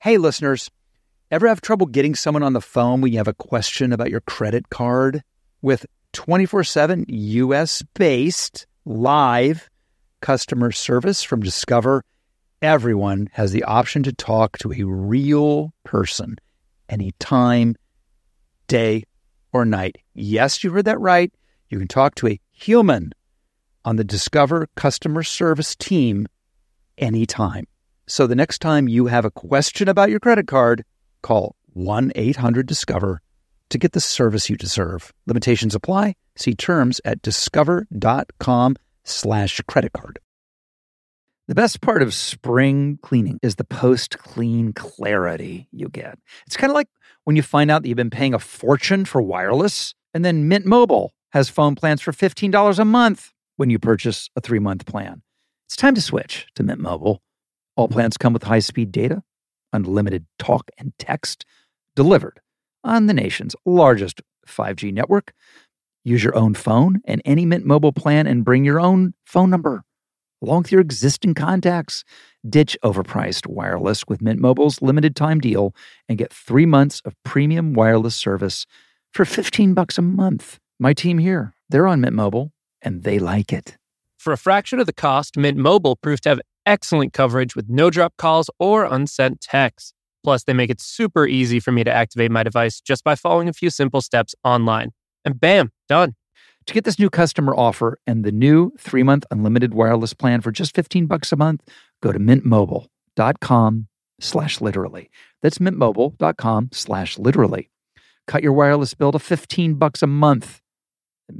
Hey, listeners, ever have trouble getting someone on the phone when you have a question about your credit card? With 24/7 U.S.-based live customer service from Discover, everyone has the option to talk to a real person anytime, day or night. Yes, you heard that right. You can talk to a human on the Discover customer service team anytime. So the next time you have a question about your credit card, call 1-800-DISCOVER to get the service you deserve. Limitations apply. See terms at discover.com/credit card. The best part of spring cleaning is the post-clean clarity you get. It's kind of like when you find out that you've been paying a fortune for wireless, and then Mint Mobile has phone plans for $15 a month when you purchase a 3-month plan. It's time to switch to Mint Mobile. All plans come with high-speed data, unlimited talk and text, delivered on the nation's largest 5G network. Use your own phone and any Mint Mobile plan and bring your own phone number along with your existing contacts. Ditch overpriced wireless with Mint Mobile's limited time deal and get 3 months of premium wireless service for $15 a month. My team here, they're on Mint Mobile and they like it. For a fraction of the cost, Mint Mobile proved to have excellent coverage with no-drop calls or unsent texts. Plus, they make it super easy for me to activate my device just by following a few simple steps online. And bam, done. To get this new customer offer and the new 3-month unlimited wireless plan for just $15 a month, go to mintmobile.com/literally. That's mintmobile.com/literally. Cut your wireless bill to $15 a month at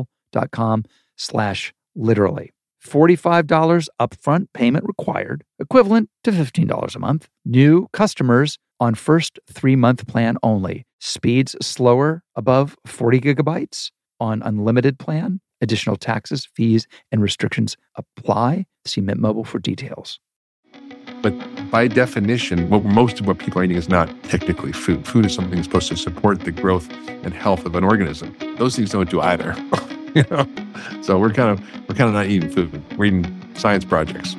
mintmobile.com/literally. $45 upfront payment required, equivalent to $15 a month. New customers on first 3-month plan only. Speeds slower above 40 gigabytes on unlimited plan. Additional taxes, fees, and restrictions apply. See Mint Mobile for details. But by definition, most of what people are eating is not technically food. Food is something that's supposed to support the growth and health of an organism. Those things don't do either. You know, so we're kind of not eating food. We're eating science projects.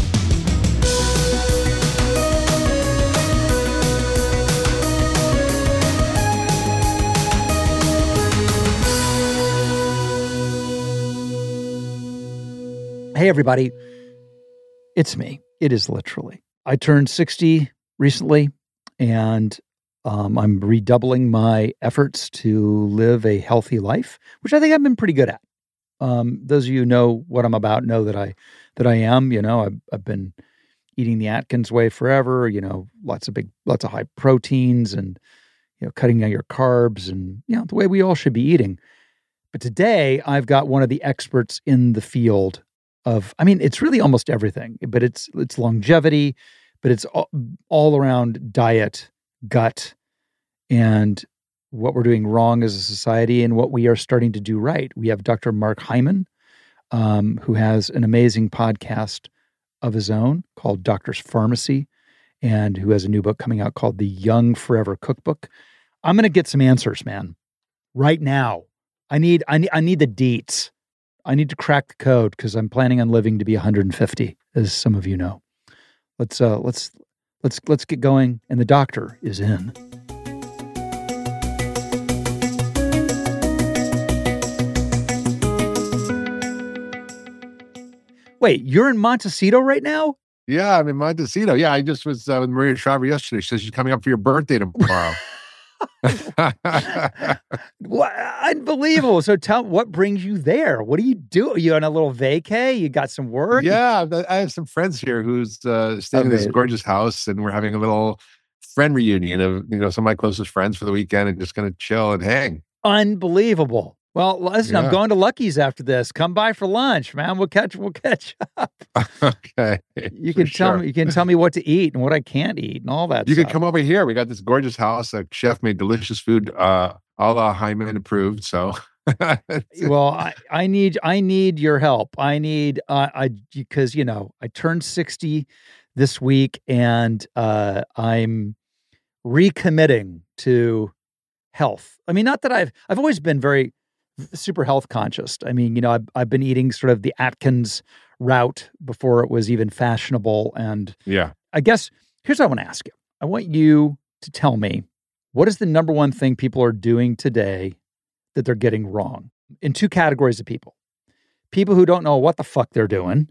Hey, everybody. It's me. It is literally. I turned 60 recently, and I'm redoubling my efforts to live a healthy life, which I think I've been pretty good at. Those of you who know what I'm about know that I am. You know, I've been eating the Atkins way forever. You know, lots of high proteins, and cutting down your carbs, and the way we all should be eating. But today I've got one of the experts in the field of. I mean, it's really almost everything, but it's longevity, but it's all around diet, gut, and what we're doing wrong as a society and what we are starting to do right. We have Dr. Mark Hyman, who has an amazing podcast of his own called Doctor's Pharmacy, and who has a new book coming out called The Young Forever Cookbook. I'm going to get some answers, man, right now. I need the deets. I need to crack the code because I'm planning on living to be 150, as some of you know. Let's get going. And the doctor is in. Wait, you're in Montecito right now? Yeah, I'm in Montecito. Yeah, I just was with Maria Shriver yesterday. She says she's coming up for your birthday tomorrow. Unbelievable. So what brings you there? What do you do? Are you on a little vacay? You got some work? Yeah, I have some friends here who's staying in this gorgeous house, and we're having a little friend reunion of some of my closest friends for the weekend, and just going to chill and hang. Unbelievable. Well, listen, I'm going to Lucky's after this. Come by for lunch, man. We'll catch up. Okay. You can tell me what to eat and what I can't eat and all that. You can come over here. We got this gorgeous house. A chef made delicious food, a la Hyman approved. So, well, I need your help. Because I turned 60 this week, and I'm recommitting to health. I mean, not that I've always been very super health conscious. I mean, I've been eating sort of the Atkins route before it was even fashionable. And yeah, I guess here's what I want to ask you. I want you to tell me, what is the number one thing people are doing today that they're getting wrong? In two categories of people. People who don't know what the fuck they're doing,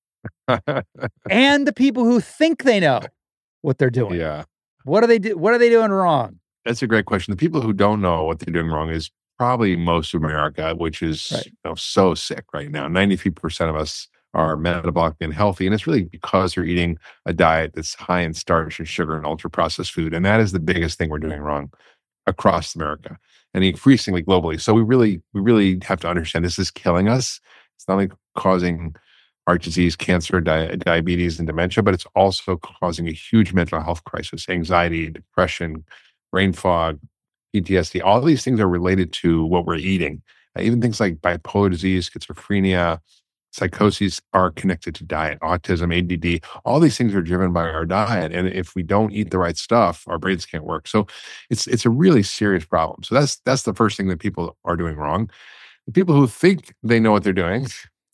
and the people who think they know what they're doing. Yeah. What are they doing wrong? That's a great question. The people who don't know what they're doing wrong is probably most of America, which is so sick right now. 93% of us are metabolically unhealthy. And it's really because you're eating a diet that's high in starch and sugar and ultra-processed food. And that is the biggest thing we're doing wrong across America and increasingly globally. So we really have to understand this is killing us. It's not only causing heart disease, cancer, diabetes, and dementia, but it's also causing a huge mental health crisis, anxiety, depression, brain fog, PTSD. All these things are related to what we're eating. Even things like bipolar disease, schizophrenia, psychoses are connected to diet, autism, ADD. All these things are driven by our diet. And if we don't eat the right stuff, our brains can't work. So it's a really serious problem. So that's the first thing that people are doing wrong. The people who think they know what they're doing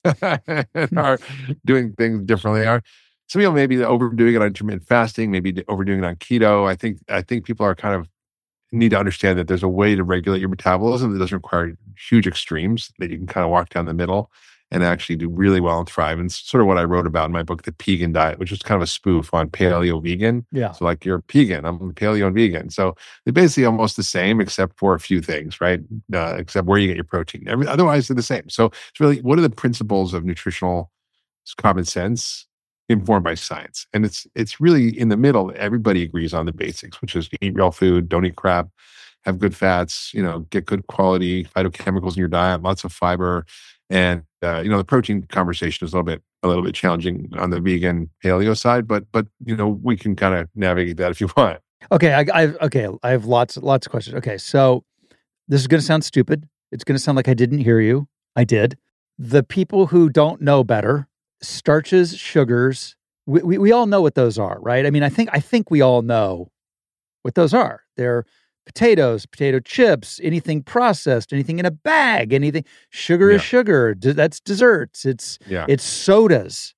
and are doing things differently are some people maybe overdoing it on intermittent fasting, maybe overdoing it on keto. I think people are kind of need to understand that there's a way to regulate your metabolism that doesn't require huge extremes, that you can kind of walk down the middle and actually do really well and thrive. And it's sort of what I wrote about in my book, The Pegan Diet, which is kind of a spoof on paleo vegan. Yeah. So like you're a pegan, I'm paleo and vegan. So they're basically almost the same, except for a few things, right? Except where you get your protein. Otherwise, they're the same. So it's really, what are the principles of nutritional common sense informed by science? And it's really in the middle. Everybody agrees on the basics, which is eat real food, don't eat crap, have good fats, get good quality phytochemicals in your diet, lots of fiber. And the protein conversation is a little bit challenging on the vegan paleo side, but we can kind of navigate that if you want. Okay, I have lots of questions. Okay, so this is going to sound stupid. It's going to sound like I didn't hear you. I did. The people who don't know better, starches, sugars, we all know what those are, right? I mean, I think we all know what those are. They're potatoes, potato chips, anything processed, anything in a bag, anything. Sugar is sugar. That's desserts. It's sodas.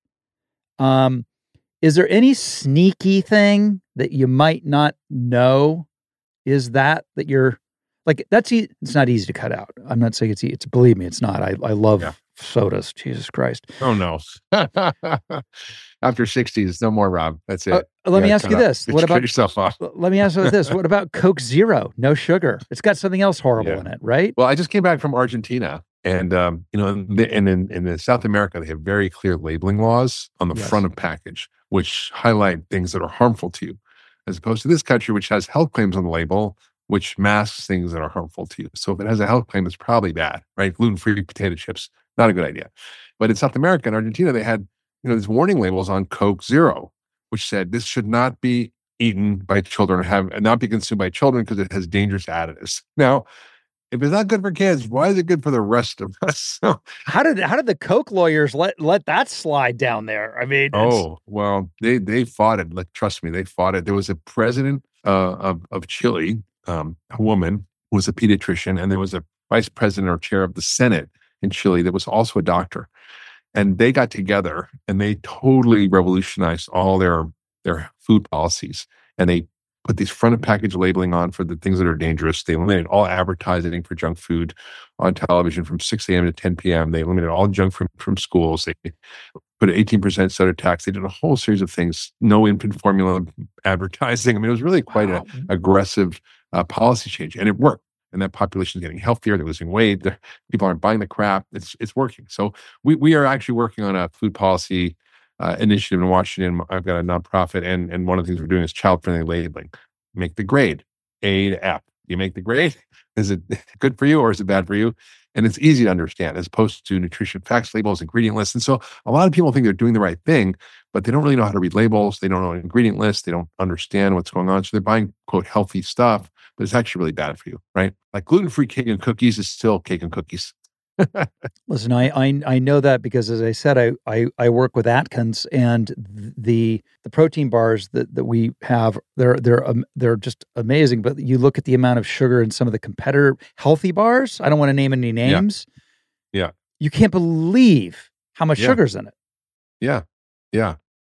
Is there any sneaky thing that you might not know? Is that you're like, it's not easy to cut out. I'm not saying it's easy. Believe me, it's not. I love sodas. Jesus Christ. Oh no. After 60s, no more, Rob. That's it. Let me ask you this. What about yourself off? Let me ask you this. What about Coke Zero? No sugar. It's got something else horrible in it, right? Well, I just came back from Argentina, and in South America, they have very clear labeling laws on the front of package, which highlight things that are harmful to you, as opposed to this country, which has health claims on the label, which masks things that are harmful to you. So if it has a health claim, it's probably bad, right? Gluten-free potato chips, not a good idea. But in South America and Argentina, they had these warning labels on Coke Zero, which said this should not be eaten by children and not be consumed by children because it has dangerous additives. Now, if it's not good for kids, why is it good for the rest of us? How did the Coke lawyers let that slide down there? I mean, they fought it. Trust me, they fought it. There was a president of Chile, a woman who was a pediatrician, and there was a vice president or chair of the Senate in Chile that was also a doctor. And they got together and they totally revolutionized all their food policies. And they put these front of package labeling on for the things that are dangerous. They eliminated all advertising for junk food on television from 6 a.m. to 10 p.m. They eliminated all junk from schools. They put an 18% soda tax. They did a whole series of things. No infant formula advertising. I mean, it was really quite an aggressive policy change, and it worked. And that population is getting healthier. They're losing weight. People aren't buying the crap. It's working. So we are actually working on a food policy initiative in Washington. I've got a nonprofit, and one of the things we're doing is child-friendly labeling. Make the grade A to F. You make the grade. Is it good for you or is it bad for you? And it's easy to understand as opposed to nutrition facts labels, ingredient lists. And so a lot of people think they're doing the right thing, but they don't really know how to read labels. They don't know ingredient lists. They don't understand what's going on. So they're buying, quote, healthy stuff, but it's actually really bad for you, right? Like gluten-free cake and cookies is still cake and cookies. Listen, I know that because, as I said, I work with Atkins, and the protein bars that we have, they're just amazing. But you look at the amount of sugar in some of the competitor healthy bars. I don't want to name any names. Yeah. You can't believe how much sugar's in it. Yeah.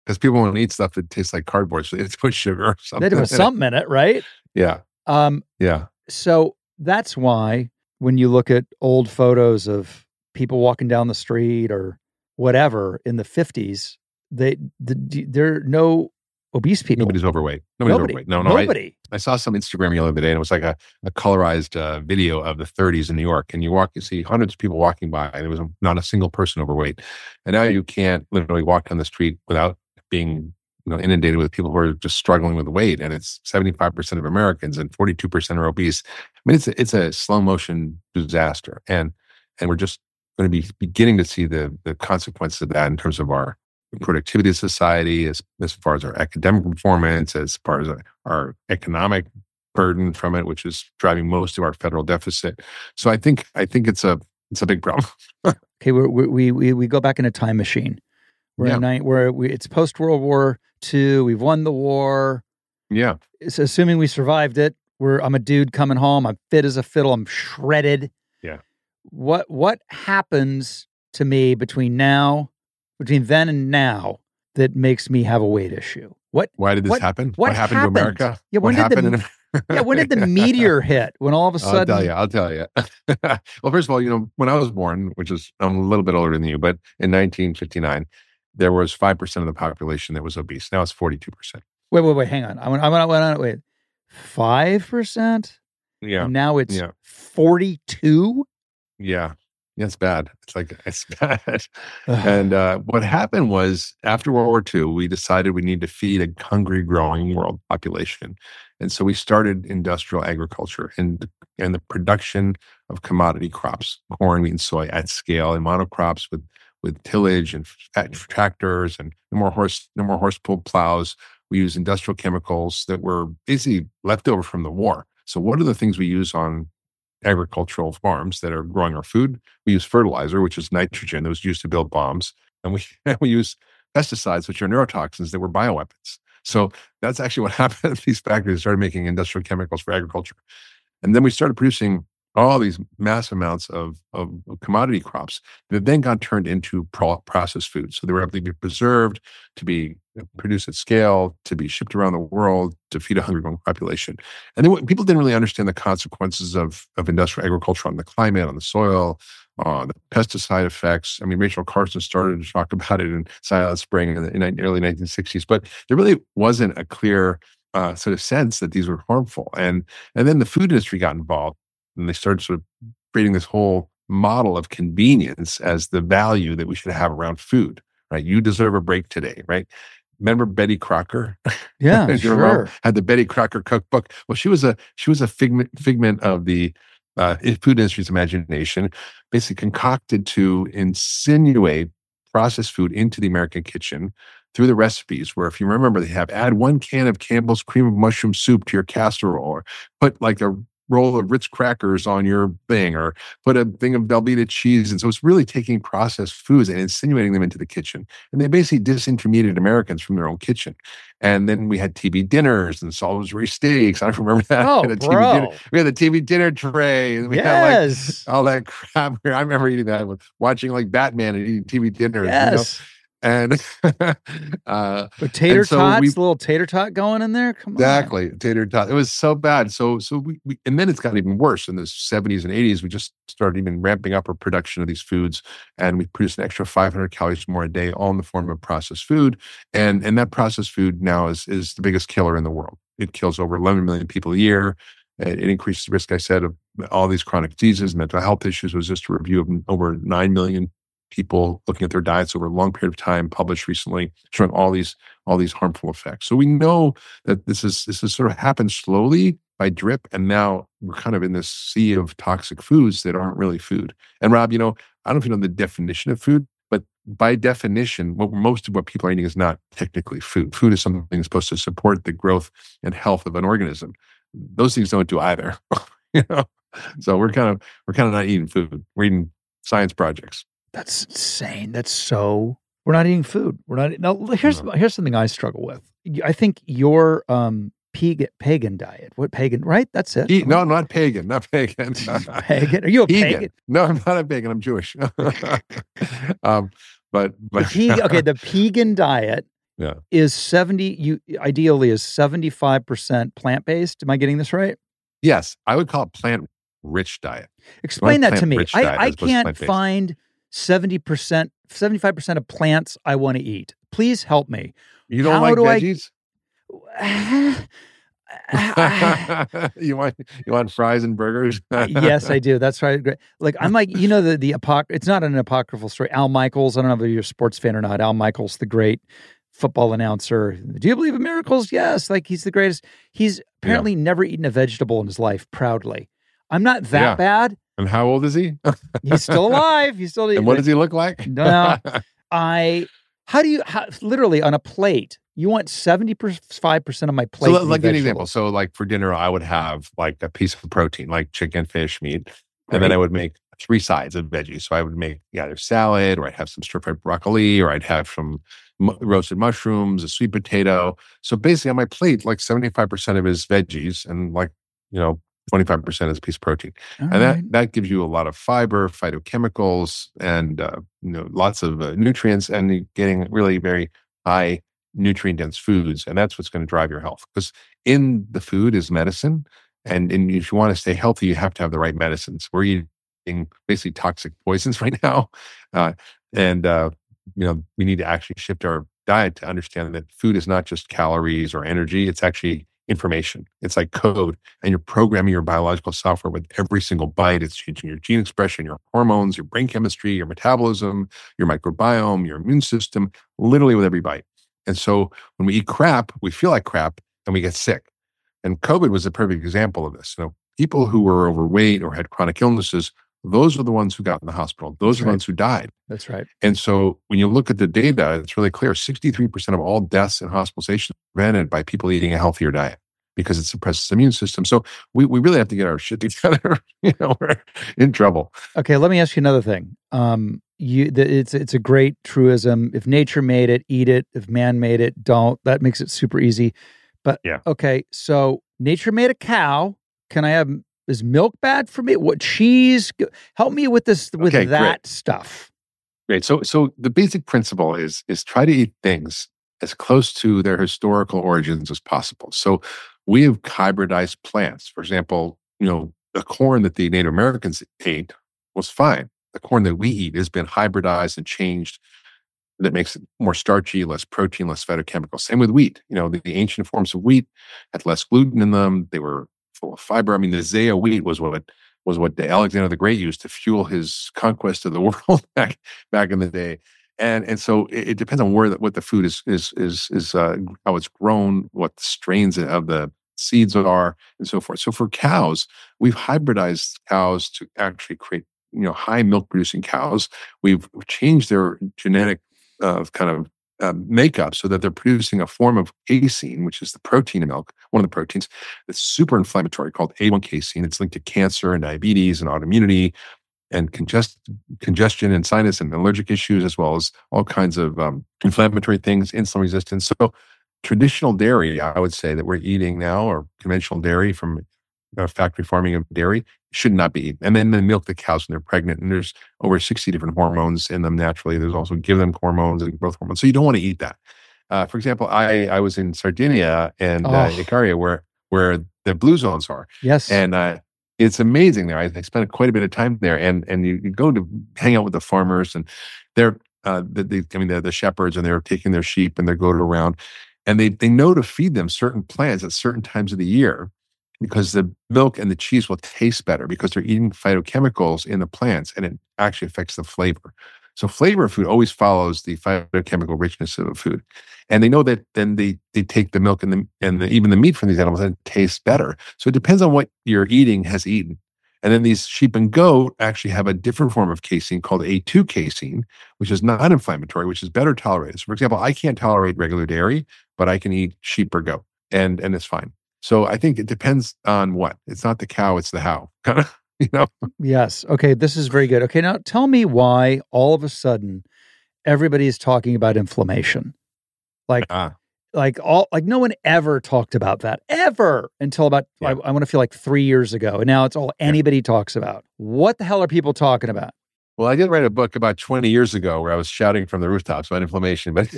because people want to eat stuff that tastes like cardboard, so they have to put sugar or something. There was something in it, right? Yeah. Yeah. So that's why when you look at old photos of people walking down the street or whatever in the 50s, there are no obese people. Nobody's overweight. Nobody's overweight. No. Nobody. I saw some Instagram the other day, and it was like a colorized video of the 30s in New York. And you see hundreds of people walking by, and there was not a single person overweight. And now you can't literally walk down the street without being inundated with people who are just struggling with weight. And it's 75% of Americans, and 42% are obese. I mean, it's a slow motion disaster, and we're just going to be beginning to see the consequences of that in terms of our productivity of society, as far as our academic performance, as far as our economic burden from it, which is driving most of our federal deficit. So I think it's a big problem. Okay, we go back in a time machine. It's post World War II. We've won the war. Yeah. It's assuming we survived it. I'm a dude coming home. I'm fit as a fiddle. I'm shredded. Yeah. What happens to me between then and now that makes me have a weight issue? Why did this happen? What happened to America? Yeah, when did the meteor hit? When all of a sudden... I'll tell you. Well, first of all, when I was born, which is, I'm a little bit older than you, but in 1959, there was 5% of the population that was obese. Now it's 42%. Wait, hang on. I went wait. 5%? Yeah. And now it's 42? Yeah. Yeah, it's bad. It's bad. And what happened was, after World War II, we decided we need to feed a hungry, growing world population. And so we started industrial agriculture and the production of commodity crops, corn, wheat, and soy at scale, and monocrops with tillage and tractors, and no more horse-pulled plows. We use industrial chemicals that were basically left over from the war. So what are the things we use on agricultural farms that are growing our food? We use fertilizer, which is nitrogen that was used to build bombs. And we use pesticides, which are neurotoxins that were bioweapons. So that's actually what happened. These factories started making industrial chemicals for agriculture. And then we started producing all these mass amounts of commodity crops that then got turned into processed foods. So they were able to be preserved, to be produced at scale, to be shipped around the world, to feed a hungry growing population. And then people didn't really understand the consequences of industrial agriculture on the climate, on the soil, the pesticide effects. I mean, Rachel Carson started to talk about it in Silent Spring in the early 1960s, but there really wasn't a clear sort of sense that these were harmful. And then the food industry got involved, and they started sort of creating this whole model of convenience as the value that we should have around food, right? You deserve a break today, right? Remember Betty Crocker? Yeah, sure. Had the Betty Crocker cookbook. Well, she was a figment of the food industry's imagination, basically concocted to insinuate processed food into the American kitchen through the recipes, where, if you remember, they have add 1 can of Campbell's cream of mushroom soup to your casserole, or put like a roll of Ritz crackers on your thing, or put a thing of Velveeta cheese. And so it's really taking processed foods and insinuating them into the kitchen. And they basically disintermediated Americans from their own kitchen. And then we had TV dinners and Salisbury steaks. I don't remember that. Oh, we had the TV dinner tray. And we had like all that crap. I remember eating that, watching like Batman and eating TV dinners. Yes. And with tater tots, a little tater tot going in there. Come on, exactly, tater tot. It was so bad. So we and then it's got even worse. In the 70s and 80s, we just started even ramping up our production of these foods, and we produced an extra 500 calories more a day, all in the form of processed food. And that processed food now is the biggest killer in the world. It kills over 11 million people a year. It increases the risk, I said, of all these chronic diseases, mental health issues. It was just a review of over 9 million people looking at their diets over a long period of time, published recently, showing all these harmful effects. So we know that this is sort of happened slowly by drip, and now we're kind of in this sea of toxic foods that aren't really food. And Rob, I don't know if you know the definition of food, but by definition, most of what people are eating is not technically food. Food is something that's supposed to support the growth and health of an organism. Those things don't do either. So we're kind of not eating food. We're eating science projects. That's insane. We're not eating food. We're not. Now, here's something I struggle with. I think your pagan diet. What pagan? Right? That's it. No, not pagan. Not pagan. Pagan? Are you a pagan? No, I'm not a pagan. I'm Jewish. But the pagan diet Yeah. Ideally is 75% plant-based. Am I getting this right? Yes. I would call it plant-rich diet. Explain that to me. Plant-rich diet I as opposed to can't plant-based. find 75% of plants I want to eat. Please help me. You don't How like do I- veggies? You want fries and burgers? Yes, I do. That's right. Like I'm like, it's not an apocryphal story. Al Michaels, I don't know if you're a sports fan or not. Al Michaels, the great football announcer. Do you believe in miracles? Yes. Like he's the greatest. He's apparently never eaten a vegetable in his life, proudly. I'm not that bad. And how old is he? He's still alive. He's still. And what does he look like? No, literally on a plate, you want 75% of my plate. So to be like an vegetables. example. So like for dinner, I would have like a piece of protein, like chicken, fish, meat. And Right. then I would make 3 sides of veggies. So I would make either salad, or I'd have some stir-fried broccoli, or I'd have some roasted mushrooms, a sweet potato. So basically on my plate, like 75% of it is veggies and 25% is a piece of protein. All And right. that gives you a lot of fiber, phytochemicals, and lots of nutrients, and you're getting really very high nutrient dense foods. And that's what's going to drive your health, because in the food is medicine. And if you want to stay healthy, you have to have the right medicines. We're eating basically toxic poisons right now. We need to actually shift our diet to understand that food is not just calories or energy. It's actually information. It's like code, and you're programming your biological software with every single bite. It's changing your gene expression, your hormones, your brain chemistry, your metabolism, your microbiome, your immune system, literally with every bite. And so when we eat crap, we feel like crap and we get sick. And COVID was a perfect example of this. People who were overweight or had chronic illnesses, those are the ones who got in the hospital. Those are the ones who died. That's right. And so when you look at the data, it's really clear. 63% of all deaths and hospitalizations are prevented by people eating a healthier diet, because it suppresses the immune system. So we really have to get our shit together. We're in trouble. Okay, let me ask you another thing. It's a great truism. If nature made it, eat it. If man made it, don't. That makes it super easy. But okay, so nature made a cow. Is milk bad for me? What cheese? Help me with this, with that great. stuff. Great. So the basic principle is try to eat things as close to their historical origins as possible. So we have hybridized plants. For example, the corn that the Native Americans ate was fine. The corn that we eat has been hybridized and changed. That makes it more starchy, less protein, less phytochemicals. Same with wheat. The ancient forms of wheat had less gluten in them. They were full of fiber. I mean, the Zea wheat was what Alexander the Great used to fuel his conquest of the world back in the day. And so it depends on what the food is how it's grown, what the strains of the seeds are, and so forth. So for cows, we've hybridized cows to actually create high milk producing cows. We've changed their genetic makeup so that they're producing a form of casein, which is the protein in milk, one of the proteins that's super inflammatory, called A1 casein. It's linked to cancer and diabetes and autoimmunity and congestion and sinus and allergic issues, as well as all kinds of inflammatory things, insulin resistance. So traditional dairy, I would say that we're eating now, or conventional dairy from factory farming of dairy, should not be eaten. And then they milk the cows when they're pregnant, and there's over 60 different hormones in them naturally. There's also give them hormones and growth hormones. So you don't want to eat that. For example, I was in Sardinia and Icaria, where the blue zones are. Yes. And it's amazing there. I spent quite a bit of time there, and you go to hang out with the farmers, and they're the shepherds, and they're taking their sheep and their goat around, and they know to feed them certain plants at certain times of the year, because the milk and the cheese will taste better because they're eating phytochemicals in the plants, and it actually affects the flavor. So flavor of food always follows the phytochemical richness of a food. And they know that then they take the milk and even the meat from these animals, and it tastes better. So it depends on what you're eating has eaten. And then these sheep and goat actually have a different form of casein called A2 casein, which is not inflammatory, which is better tolerated. So for example, I can't tolerate regular dairy, but I can eat sheep or goat, and it's fine. So I think it depends on what. It's not the cow, it's the how. Kind of, Yes. Okay, this is very good. Okay, now tell me why all of a sudden everybody is talking about inflammation. Like no one ever talked about that ever until about I want to feel like 3 years ago, and now it's all anybody talks about. What the hell are people talking about? Well, I did write a book about 20 years ago where I was shouting from the rooftops about inflammation, but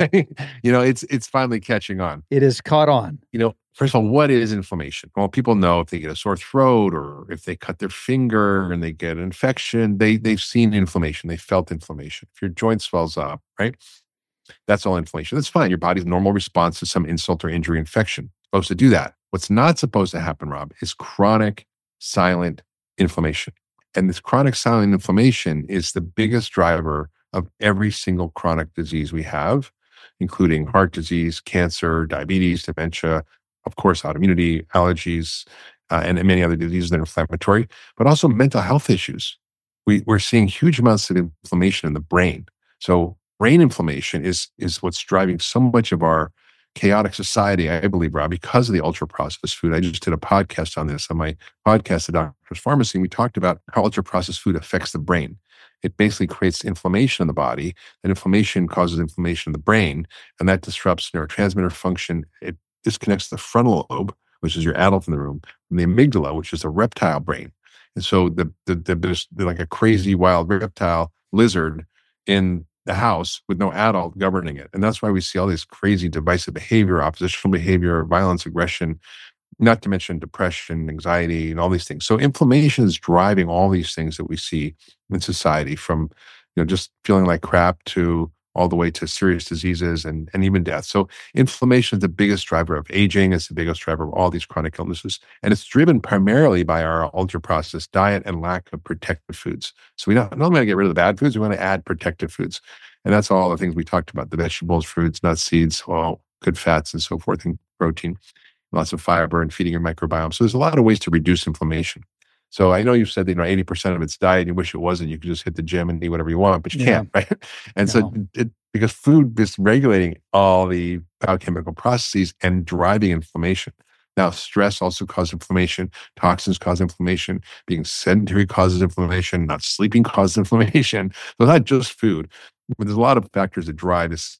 it's finally catching on. It is caught on. First of all, what is inflammation? Well, people know if they get a sore throat or if they cut their finger and they get an infection, they've seen inflammation. They felt inflammation. If your joint swells up, right? That's all inflammation. That's fine. Your body's normal response to some insult or injury, infection. It's supposed to do that. What's not supposed to happen, Rob, is chronic silent inflammation. And this chronic silent inflammation is the biggest driver of every single chronic disease we have, including heart disease, cancer, diabetes, dementia, of course, autoimmunity, allergies, and many other diseases that are inflammatory, but also mental health issues. We're seeing huge amounts of inflammation in the brain. So brain inflammation is what's driving so much of our chaotic society, I believe, Rob, because of the ultra-processed food. I just did a podcast on this on my podcast, The Doctor's Pharmacy, and we talked about how ultra-processed food affects the brain. It basically creates inflammation in the body. That inflammation causes inflammation in the brain, and that disrupts neurotransmitter function. It disconnects the frontal lobe, which is your adult in the room, from the amygdala, which is the reptile brain. And so there's like a crazy wild reptile lizard in the house with no adult governing it. And that's why we see all this crazy divisive behavior, oppositional behavior, violence, aggression, not to mention depression, anxiety, and all these things. So inflammation is driving all these things that we see in society, from just feeling like crap to all the way to serious diseases and even death. So inflammation is the biggest driver of aging. It's the biggest driver of all these chronic illnesses. And it's driven primarily by our ultra-processed diet and lack of protective foods. So we don't want to get rid of the bad foods. We want to add protective foods. And that's all the things we talked about: the vegetables, fruits, nuts, seeds, all good fats and so forth, and protein, lots of fiber, and feeding your microbiome. So there's a lot of ways to reduce inflammation. So I know you've said that 80% of it's diet. You wish it wasn't. You could just hit the gym and eat whatever you want, but you can't, right? And so because food is regulating all the biochemical processes and driving inflammation. Now, stress also causes inflammation. Toxins cause inflammation. Being sedentary causes inflammation. Not sleeping causes inflammation. So not just food, but there's a lot of factors that drive this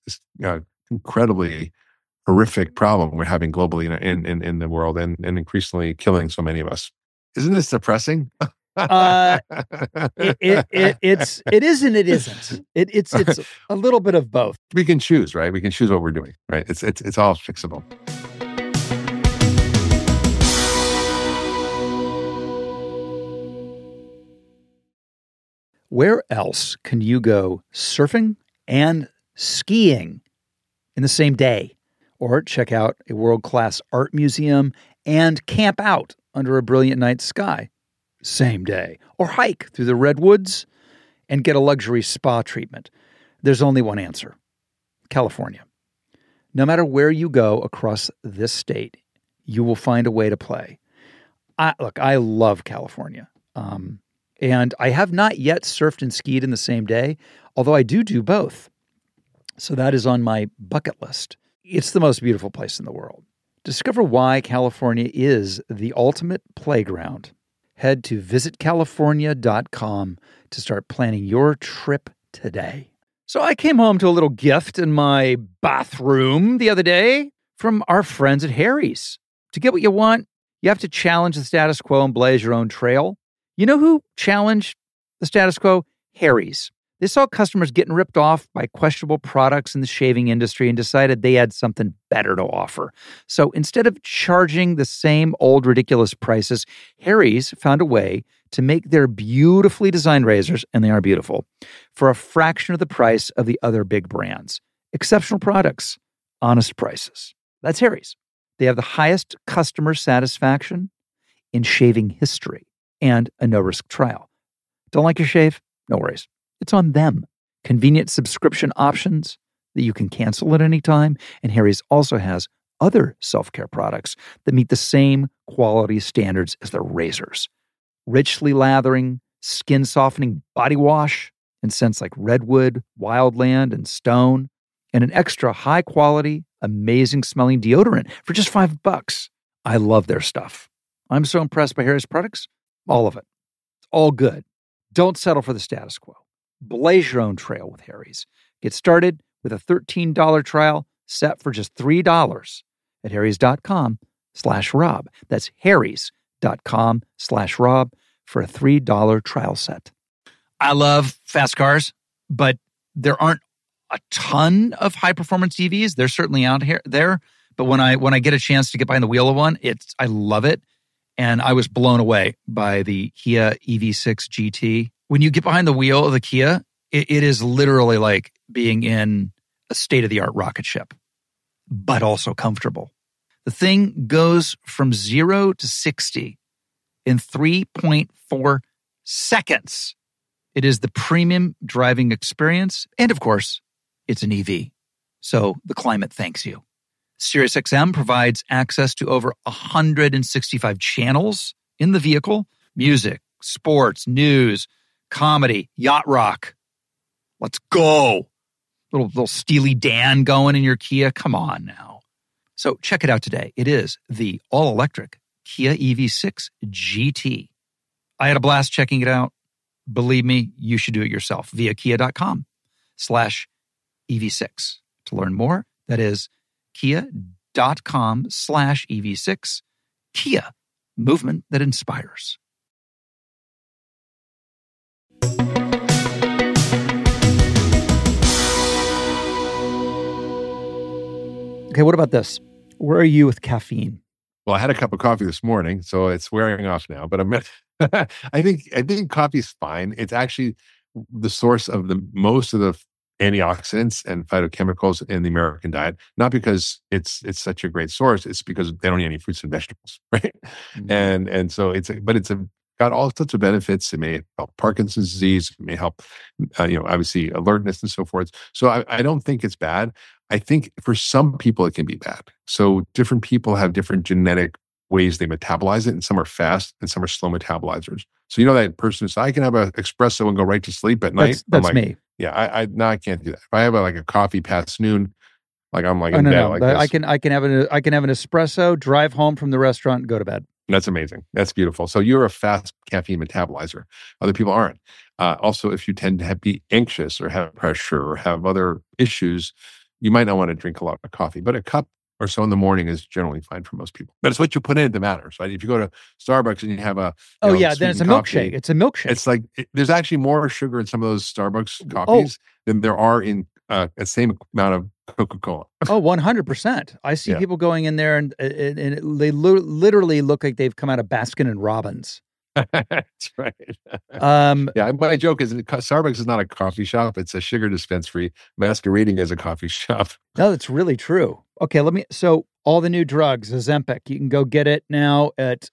incredibly horrific problem we're having globally in the world, and increasingly killing so many of us. Isn't this depressing? It is and it isn't. It's a little bit of both. We can choose, right? We can choose what we're doing, right? It's all fixable. Where else can you go surfing and skiing in the same day? Or check out a world-class art museum and camp out under a brilliant night sky same day? Or hike through the redwoods and get a luxury spa treatment? There's only one answer: California. No matter where you go across this state, you will find a way to play. I love California. And I have not yet surfed and skied in the same day, although I do both. So that is on my bucket list. It's the most beautiful place in the world. Discover why California is the ultimate playground. Head to visitcalifornia.com to start planning your trip today. So I came home to a little gift in my bathroom the other day from our friends at Harry's. To get what you want, you have to challenge the status quo and blaze your own trail. You know who challenged the status quo? Harry's. They saw customers getting ripped off by questionable products in the shaving industry and decided they had something better to offer. So instead of charging the same old ridiculous prices, Harry's found a way to make their beautifully designed razors, and they are beautiful, for a fraction of the price of the other big brands. Exceptional products, honest prices. That's Harry's. They have the highest customer satisfaction in shaving history and a no-risk trial. Don't like your shave? No worries. It's on them. Convenient subscription options that you can cancel at any time. And Harry's also has other self-care products that meet the same quality standards as their razors. Richly lathering, skin-softening body wash in scents like redwood, wildland, and stone, and an extra high-quality, amazing-smelling deodorant for just $5. I love their stuff. I'm so impressed by Harry's products. All of it. It's all good. Don't settle for the status quo. Blaze your own trail with Harry's. Get started with a $13 trial set for just $3 at harrys.com/Rob. That's harrys.com/Rob for a $3 trial set. I love fast cars, but there aren't a ton of high performance EVs. They're certainly out there. But when I get a chance to get behind the wheel of one, I love it. And I was blown away by the Kia EV6 GT. When you get behind the wheel of the Kia, it is literally like being in a state-of-the-art rocket ship, but also comfortable. The thing goes from 0 to 60 in 3.4 seconds. It is the premium driving experience. And of course, it's an EV. So the climate thanks you. SiriusXM provides access to over 165 channels in the vehicle: music, sports, news, comedy, yacht rock. Let's go. Little Steely Dan going in your Kia. Come on now. So check it out today. It is the all-electric Kia EV6 GT. I had a blast checking it out. Believe me, you should do it yourself via kia.com/EV6. To learn more, that is kia.com/EV6. Kia, movement that inspires. Okay, what about this? Where are you with caffeine? Well, I had a cup of coffee this morning, so it's wearing off now. But I think coffee's fine. It's actually the source of most of the antioxidants and phytochemicals in the American diet. Not because it's such a great source; it's because they don't eat any fruits and vegetables, right? Mm-hmm. And so it's got all sorts of benefits. It may help Parkinson's disease. It may help, obviously alertness and so forth. So I don't think it's bad. I think for some people it can be bad. So different people have different genetic ways they metabolize it, and some are fast and some are slow metabolizers. So that person who says, I can have an espresso and go right to sleep at night. That's me. Yeah, I can't do that. If I have a coffee past noon, I'm in bed like this. I can have an espresso, drive home from the restaurant, and go to bed. That's amazing. That's beautiful. So you're a fast caffeine metabolizer. Other people aren't. Also, if you tend to be anxious or have pressure or have other issues, you might not want to drink a lot of coffee. But a cup or so in the morning is generally fine for most people. But it's what you put in that matters, right? If you go to Starbucks and you have then it's a milkshake. It's a milkshake. It's like there's actually more sugar in some of those Starbucks coffees than there are in the same amount of Coca-Cola. 100%. I see people going in there and they literally look like they've come out of Baskin and Robbins. That's right. My joke is Starbucks is not a coffee shop. It's a sugar dispensary masquerading as a coffee shop. No, that's really true. Okay, so all the new drugs, Ozempic, you can go get it now at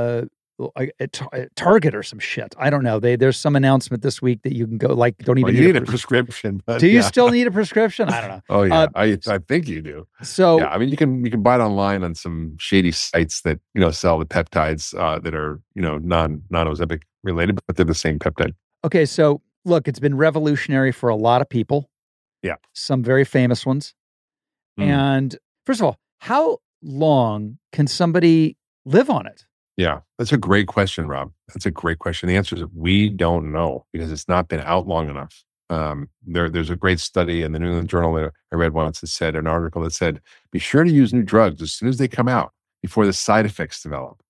Target or some shit. I don't know. There's some announcement this week that you can go, don't even need a prescription. But do you still need a prescription? I don't know. Oh yeah, I think you do. So yeah, I mean, you can buy it online on some shady sites that sell the peptides that are non-Ozempic related, but they're the same peptide. Okay, so look, it's been revolutionary for a lot of people. Yeah, some very famous ones. And first of all, how long can somebody live on it? Yeah, that's a great question, Rob. That's a great question. The answer is we don't know because it's not been out long enough. There's a great study in the New England Journal that I read once that said, an article that said, be sure to use new drugs as soon as they come out before the side effects develop.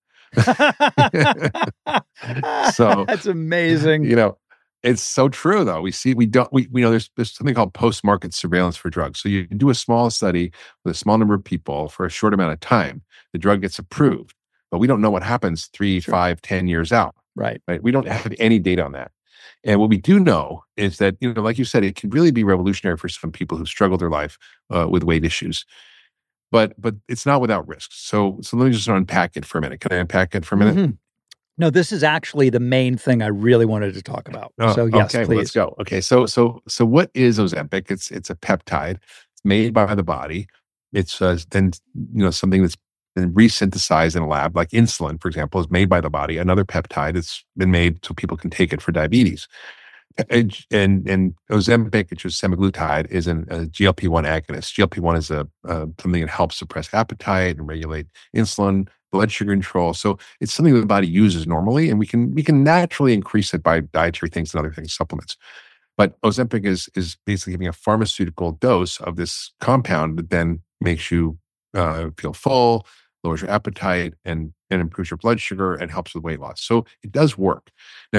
So that's amazing. It's so true though. We know there's something called post-market surveillance for drugs. So you do a small study with a small number of people for a short amount of time. The drug gets approved. But we don't know what happens 3, 5, 10 years out. Right. We don't have any data on that. And what we do know is that, like you said, it can really be revolutionary for some people who struggle their life with weight issues. But it's not without risks. So let me just unpack it for a minute. Can I unpack it for a minute? Mm-hmm. No, this is actually the main thing I really wanted to talk about. So yes, okay, please. Let's go. Okay, so what is Ozempic? It's a peptide. It's made by the body. It's then something that's been resynthesized in a lab, like insulin, for example, is made by the body. Another peptide that's been made so people can take it for diabetes. And Ozempic, which is semaglutide, is a GLP-1 agonist. GLP-1 is something that helps suppress appetite and regulate insulin, blood sugar control. So it's something that the body uses normally, and we can naturally increase it by dietary things and other things, supplements. But Ozempic is basically giving a pharmaceutical dose of this compound that then makes you feel full, lowers your appetite, and improves your blood sugar and helps with weight loss. So it does work. Now,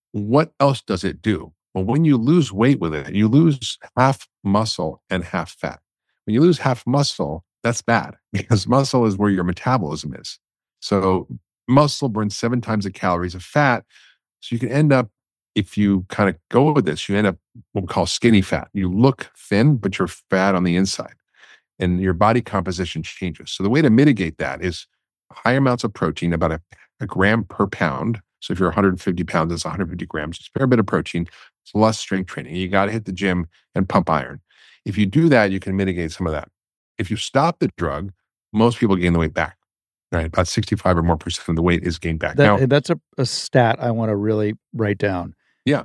what else does it do? Well, when you lose weight with it, you lose half muscle and half fat. When you lose half muscle, that's bad because muscle is where your metabolism is. So muscle burns 7 times the calories of fat. So you can end up, if you kind of go with this, you end up what we call skinny fat. You look thin, but you're fat on the inside and your body composition changes. So the way to mitigate that is high amounts of protein, about a gram per pound. So if you're 150 pounds, that's 150 grams. It's a fair bit of protein. It's less strength training. You got to hit the gym and pump iron. If you do that, you can mitigate some of that. If you stop the drug, most people gain the weight back, right? About 65 or more % of the weight is gained back. Now, that's a stat I want to really write down. Yeah.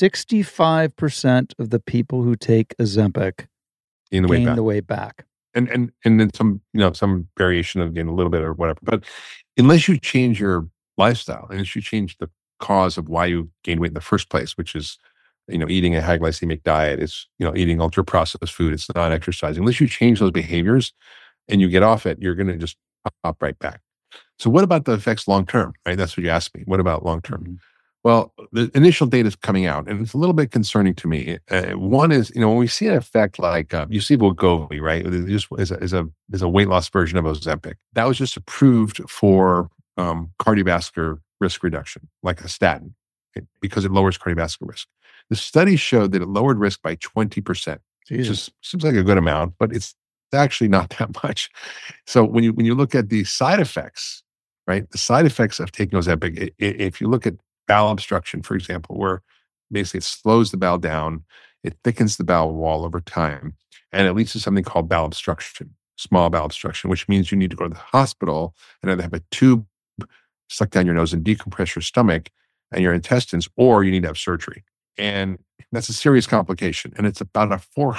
65% of the people who take Ozempic gain the weight back. And then some variation of gain a little bit or whatever. But unless you change your lifestyle, unless you change the cause of why you gain weight in the first place, which is, eating a high glycemic diet, it's, eating ultra processed food, it's not exercising. Unless you change those behaviors and you get off it, you're going to just pop right back. So what about the effects long-term, right? That's what you asked me. What about long-term? Mm-hmm. Well, the initial data is coming out, and it's a little bit concerning to me. One is, when we see an effect like you see Wegovy, right? It just is a weight loss version of Ozempic that was just approved for cardiovascular risk reduction, like a statin, because it lowers cardiovascular risk. The study showed that it lowered risk by 20%, which seems like a good amount, but it's actually not that much. So when you look at the side effects, right? The side effects of taking Ozempic, if you look at bowel obstruction, for example, where basically it slows the bowel down, it thickens the bowel wall over time, and it leads to something called bowel obstruction, small bowel obstruction, which means you need to go to the hospital and either have a tube stuck down your nose and decompress your stomach and your intestines, or you need to have surgery. And that's a serious complication. And it's about a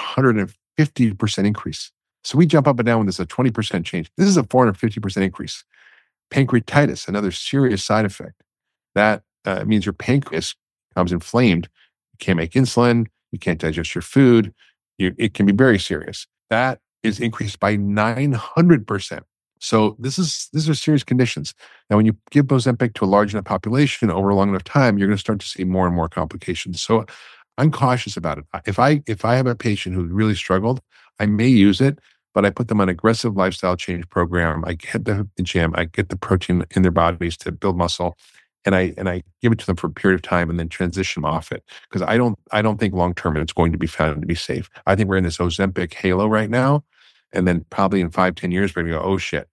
450% increase. So we jump up and down when there's a 20% change. This is a 450% increase. Pancreatitis, another serious side effect. That means your pancreas becomes inflamed. You can't make insulin. You can't digest your food. It can be very serious. That is increased by 900%. So these are serious conditions. Now, when you give Ozempic to a large enough population over a long enough time, you're going to start to see more and more complications. So I'm cautious about it. If I have a patient who really struggled, I may use it, but I put them on an aggressive lifestyle change program. I get the gym, I get the protein in their bodies to build muscle, and I give it to them for a period of time and then transition them off it. Because I don't think long term it's going to be found to be safe. I think we're in this Ozempic halo right now, and then probably in 5-10 years we're going to go, oh shit,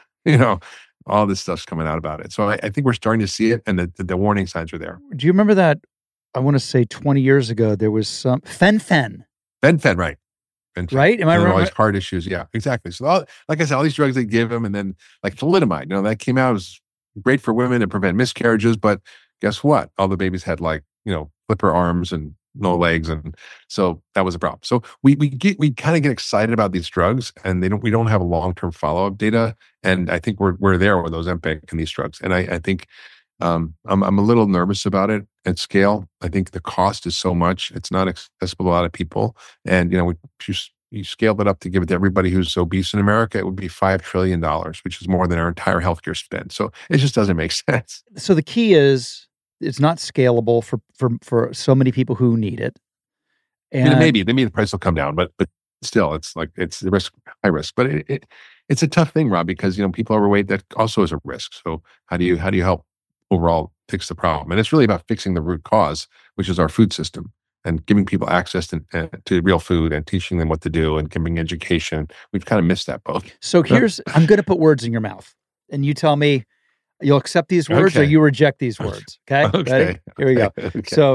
all this stuff's coming out about it. So I think we're starting to see it, and the warning signs are there. Do you remember that? I want to say 20 years ago there was some fen-phen. Fen-phen, right? Right? Am I right? All these heart issues. Yeah, exactly. So like I said, all these drugs they give them, and then like thalidomide, that came out, was great for women to prevent miscarriages, but guess what? All the babies had flipper arms and no legs, and so that was a problem. So we kind of get excited about these drugs, and we don't have a long-term follow-up data, and I think we're there with Ozempic and these drugs, and I think I'm a little nervous about it at scale. I think the cost is so much; it's not accessible to a lot of people, and you scaled it up to give it to everybody who's obese in America, it would be $5 trillion, which is more than our entire healthcare spend. So it just doesn't make sense. So the key is it's not scalable for so many people who need it. And maybe the price will come down, but still, it's the risk, high risk. But it's a tough thing, Rob, because people overweight, that also is a risk. So how do you help overall fix the problem? And it's really about fixing the root cause, which is our food system, and giving people access to real food and teaching them what to do and giving education. We've kind of missed that both. So I'm going to put words in your mouth, and you tell me you'll accept these words or you reject these words. Okay. Okay. Ready? Here we go. Okay. So,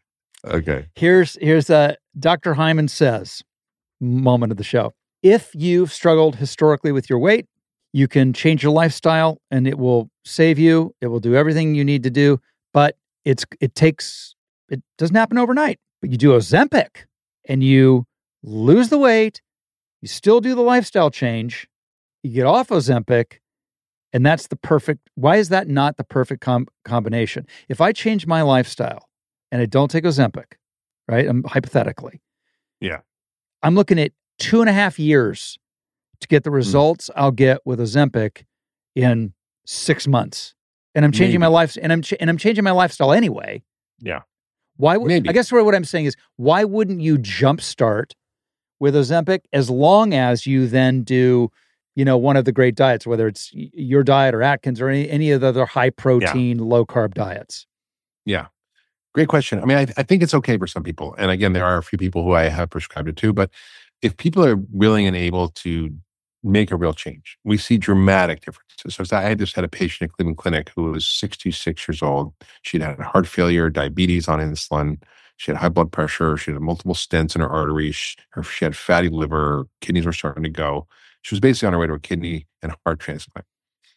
here's Dr. Hyman says, moment of the show. If you've struggled historically with your weight, you can change your lifestyle and it will save you. It will do everything you need to do, but it doesn't happen overnight. But you do Ozempic and you lose the weight, you still do the lifestyle change, you get off Ozempic, and that's the perfect. Why is that not the perfect combination? If I change my lifestyle and I don't take Ozempic, right? Hypothetically. Yeah. I'm looking at 2.5 years to get the results I'll get with Ozempic in 6 months. And I'm changing my life, and I'm changing my lifestyle anyway. Yeah. Why would Maybe. I guess what I'm saying is, why wouldn't you jumpstart with Ozempic as long as you then do, one of the great diets, whether it's your diet or Atkins or any of the other high protein, low carb diets? Yeah. Great question. I mean, I think it's okay for some people. And again, there are a few people who I have prescribed it to, but if people are willing and able to make a real change, we see dramatic differences. So I just had a patient at Cleveland Clinic who was 66 years old. She'd had heart failure, diabetes on insulin. She had high blood pressure. She had multiple stents in her arteries. She had fatty liver. Kidneys were starting to go. She was basically on her way to a kidney and heart transplant.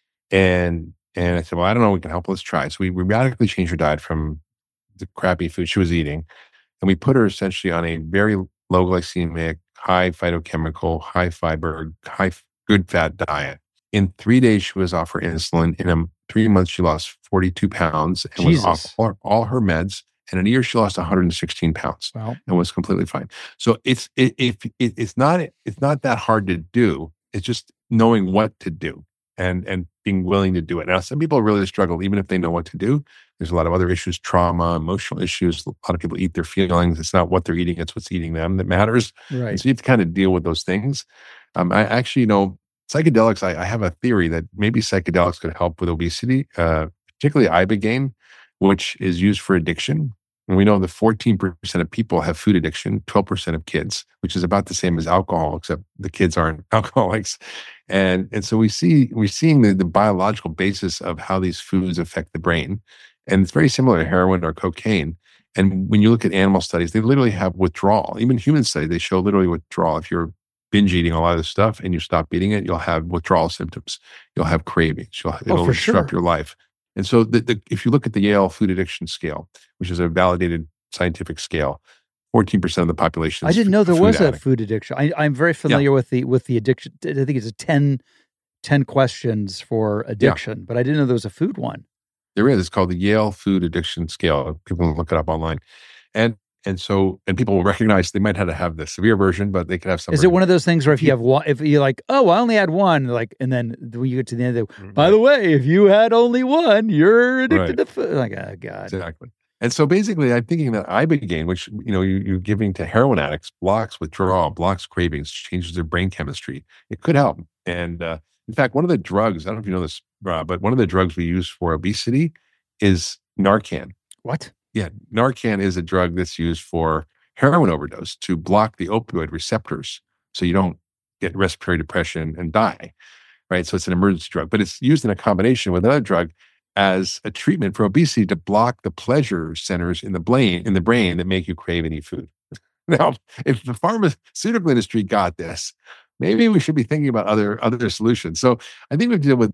And I said, well, I don't know. We can help. Let's try. So we radically changed her diet from the crappy food she was eating. And we put her essentially on a very low glycemic, high phytochemical, high fiber, good fat diet. In 3 days, she was off her insulin. In 3 months, she lost 42 pounds and was off all her meds. And in a year, she lost 116 pounds and was completely fine. So it's not that hard to do. It's just knowing what to do and being willing to do it. Now, some people really struggle, even if they know what to do. There's a lot of other issues, trauma, emotional issues. A lot of people eat their feelings. It's not what they're eating, it's what's eating them that matters. Right. And so you have to kind of deal with those things. I actually, psychedelics, I have a theory that maybe psychedelics could help with obesity, particularly Ibogaine, which is used for addiction. And we know that 14% of people have food addiction, 12% of kids, which is about the same as alcohol, except the kids aren't alcoholics. And so we're seeing the biological basis of how these foods affect the brain. And it's very similar to heroin or cocaine. And when you look at animal studies, they literally have withdrawal. Even human studies, they show literally withdrawal. If you're binge eating a lot of this stuff and you stop eating it, you'll have withdrawal symptoms. You'll have cravings. It'll disrupt your life. And so if you look at the Yale Food Addiction Scale, which is a validated scientific scale, 14% of the population is I didn't know there was addict. a food addiction. I'm very familiar with the addiction. I think it's a 10 questions for addiction, but I didn't know there was a food one. There is. It's called the Yale Food Addiction Scale. People can look it up online. And people will recognize they might have the severe version, but they could have some. Is it one of those things where if you have one, if you're like, oh, I only had one, and then when you get to the end, by the way, if you had only one, you're addicted to food. Like, oh God. Exactly. And so basically, I'm thinking that Ibogaine, which you're giving to heroin addicts, blocks withdrawal, blocks cravings, changes their brain chemistry. It could help. And in fact, one of the drugs, I don't know if you know this, Rob, but one of the drugs we use for obesity is Narcan. What? Yeah, Narcan is a drug that's used for heroin overdose to block the opioid receptors so you don't get respiratory depression and die, right? So it's an emergency drug, but it's used in a combination with another drug as a treatment for obesity to block the pleasure centers in the brain that make you crave and eat food. Now, if the pharmaceutical industry got this, maybe we should be thinking about other solutions. So I think we deal with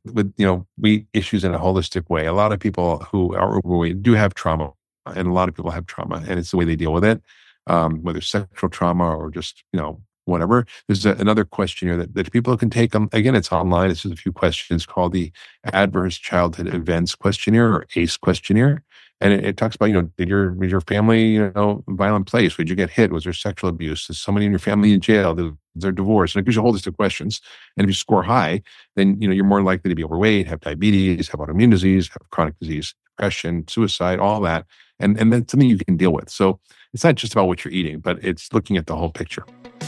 issues in a holistic way. A lot of people who are overweight do have trauma, and a lot of people have trauma, and it's the way they deal with it, whether sexual trauma or just whatever. There's another questionnaire that people can take. Again, it's online. It's just a few questions called the Adverse Childhood Events Questionnaire, or ACE questionnaire. And it talks about, did your family, violent place? Did you get hit? Was there sexual abuse? Is somebody in your family in jail? Is there divorce? And it gives you a whole list of questions. And if you score high, then, you're more likely to be overweight, have diabetes, have autoimmune disease, have chronic disease, depression, suicide, all that. And that's something you can deal with. So it's not just about what you're eating, but it's looking at the whole picture.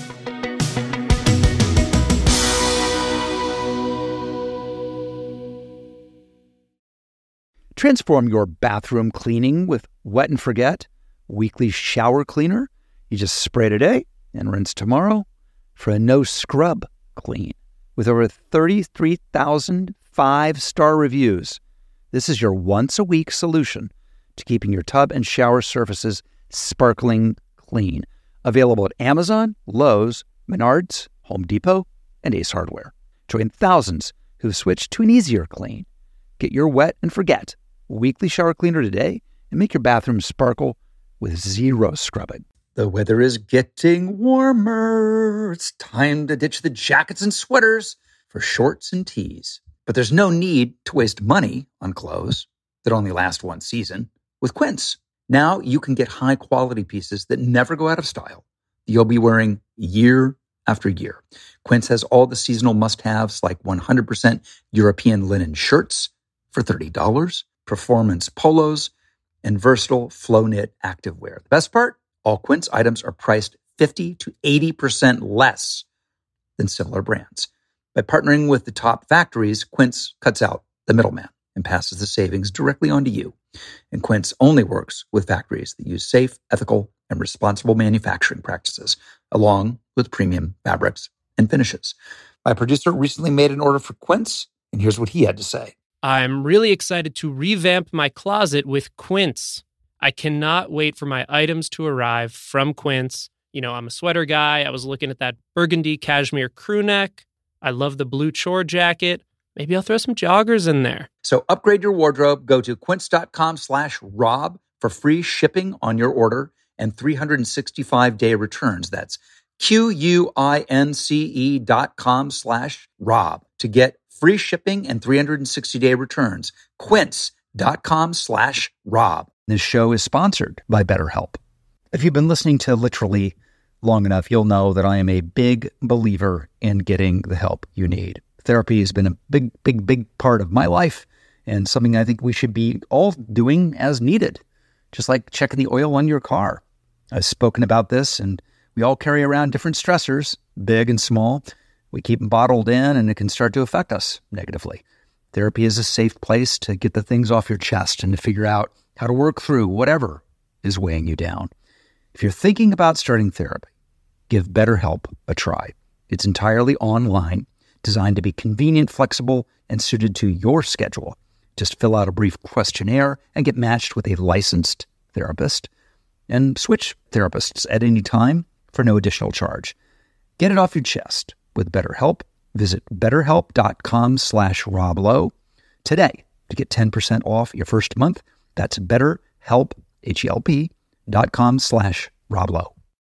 Transform your bathroom cleaning with Wet and Forget Weekly Shower Cleaner. You just spray today and rinse tomorrow for a no-scrub clean. With over 33,000 5-star reviews, this is your once-a-week solution to keeping your tub and shower surfaces sparkling clean. Available at Amazon, Lowe's, Menards, Home Depot, and Ace Hardware. Join thousands who've switched to an easier clean. Get your Wet and Forget Weekly Shower Cleaner today and make your bathroom sparkle with zero scrubbing. The weather is getting warmer. It's time to ditch the jackets and sweaters for shorts and tees. But there's no need to waste money on clothes that only last one season with Quince. Now you can get high-quality pieces that never go out of style that you'll be wearing year after year. Quince has all the seasonal must-haves like 100% European linen shirts for $30, performance polos, and versatile flow-knit activewear. The best part? All Quince items are priced 50 to 80% less than similar brands. By partnering with the top factories, Quince cuts out the middleman and passes the savings directly on to you. And Quince only works with factories that use safe, ethical, and responsible manufacturing practices, along with premium fabrics and finishes. My producer recently made an order for Quince, and here's what he had to say. I'm really excited to revamp my closet with Quince. I cannot wait for my items to arrive from Quince. You know, I'm a sweater guy. I was looking at that burgundy cashmere crew neck. I love the blue chore jacket. Maybe I'll throw some joggers in there. So upgrade your wardrobe. Go to quince.com/Rob for free shipping on your order and 365-day returns. That's QUINCE.com/Rob to get free shipping and 360-day returns. Quince.com/Rob. This show is sponsored by BetterHelp. If you've been listening to Literally long enough, you'll know that I am a big believer in getting the help you need. Therapy has been a big part of my life and something I think we should be all doing as needed, just like checking the oil on your car. I've spoken about this, and we all carry around different stressors, big and small. We keep them bottled in, and it can start to affect us negatively. Therapy is a safe place to get the things off your chest and to figure out how to work through whatever is weighing you down. If you're thinking about starting therapy, give BetterHelp a try. It's entirely online, designed to be convenient, flexible, and suited to your schedule. Just fill out a brief questionnaire and get matched with a licensed therapist. And switch therapists at any time for no additional charge. Get it off your chest with BetterHelp. Visit betterhelp.com/Rob Lowe today to get 10% off your first month. That's BetterHelp, HELP.com/Rob Lowe.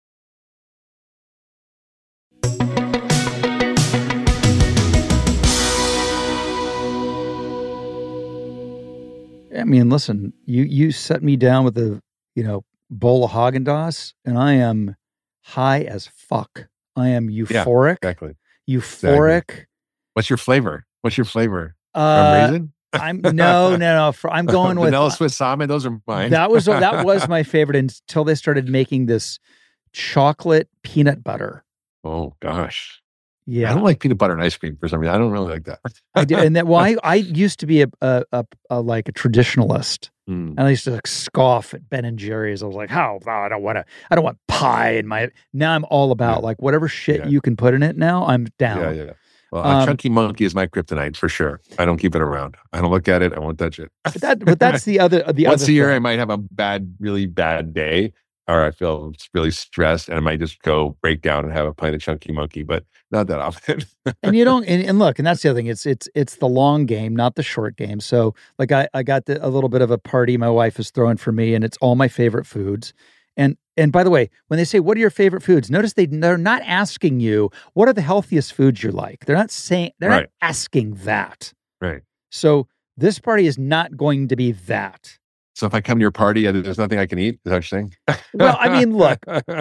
I mean, listen, you set me down with a, bowl of Haagen-Dazs, and I am high as fuck. I am euphoric. Yeah, exactly. Euphoric. Exactly. What's your flavor? Raisin? I'm no. I'm going with vanilla Swiss almond. Those are mine. That was my favorite until they started making this chocolate peanut butter. Oh gosh. Yeah, I don't like peanut butter and ice cream for some reason. I don't really like that. I do, and that I used to be a traditionalist, and I used to scoff at Ben and Jerry's. I was like, "How? Oh, I don't want pie in my." Now I'm all about whatever shit you can put in it. Now I'm down. Yeah. Well, Chunky Monkey is my kryptonite for sure. I don't keep it around. I don't look at it. I won't touch it. But that's the other. Once a year, I might have a really bad day, or I feel really stressed, and I might just go break down and have a pint of Chunky Monkey, but not that often. And you don't, and look, and that's the other thing. It's the long game, not the short game. So, like, I got a little bit of a party my wife is throwing for me, and it's all my favorite foods. And by the way, when they say, what are your favorite foods? Notice they're not asking you, what are the healthiest foods you like? They're not saying, not asking that. Right. So this party is not going to be that. So if I come to your party, there's nothing I can eat? Is that what you're saying? Well, I mean, look,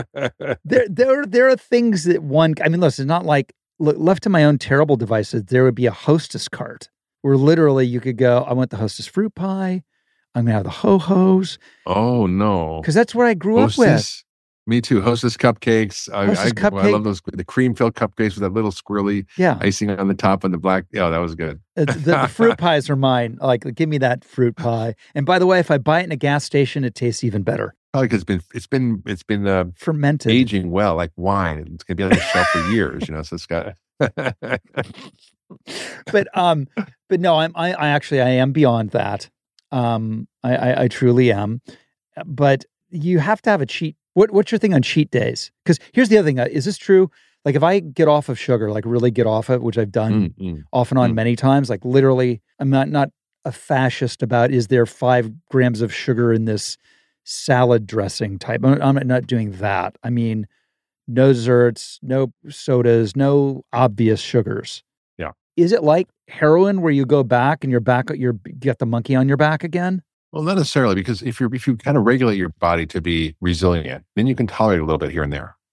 there are things that listen, it's not like, left to my own terrible devices, there would be a Hostess cart where literally you could go, I want the Hostess fruit pie. I'm going to have the Ho-Hos. Oh, no. Because that's what I grew up with. Me too. Hostess cupcakes. I love those. The cream-filled cupcakes with that little squirrely icing on the top and the black. Yeah, that was good. The fruit pies are mine. Like, give me that fruit pie. And by the way, if I buy it in a gas station, it tastes even better. Probably because it's been fermented, aging well, like wine. It's going to be on the shelf for years, So it's got. But no, I am beyond that. I truly am. But you have to have a cheat. What's your thing on cheat days? Because here's the other thing. Is this true? Like, if I get off of sugar, like really get off it, which I've done off and on many times, like literally, I'm not a fascist about, is there 5 grams of sugar in this salad dressing type? I'm not doing that. I mean, no desserts, no sodas, no obvious sugars. Yeah. Is it like heroin where you go back and you get the monkey on your back again? Well, not necessarily, because if you kind of regulate your body to be resilient, then you can tolerate a little bit here and there.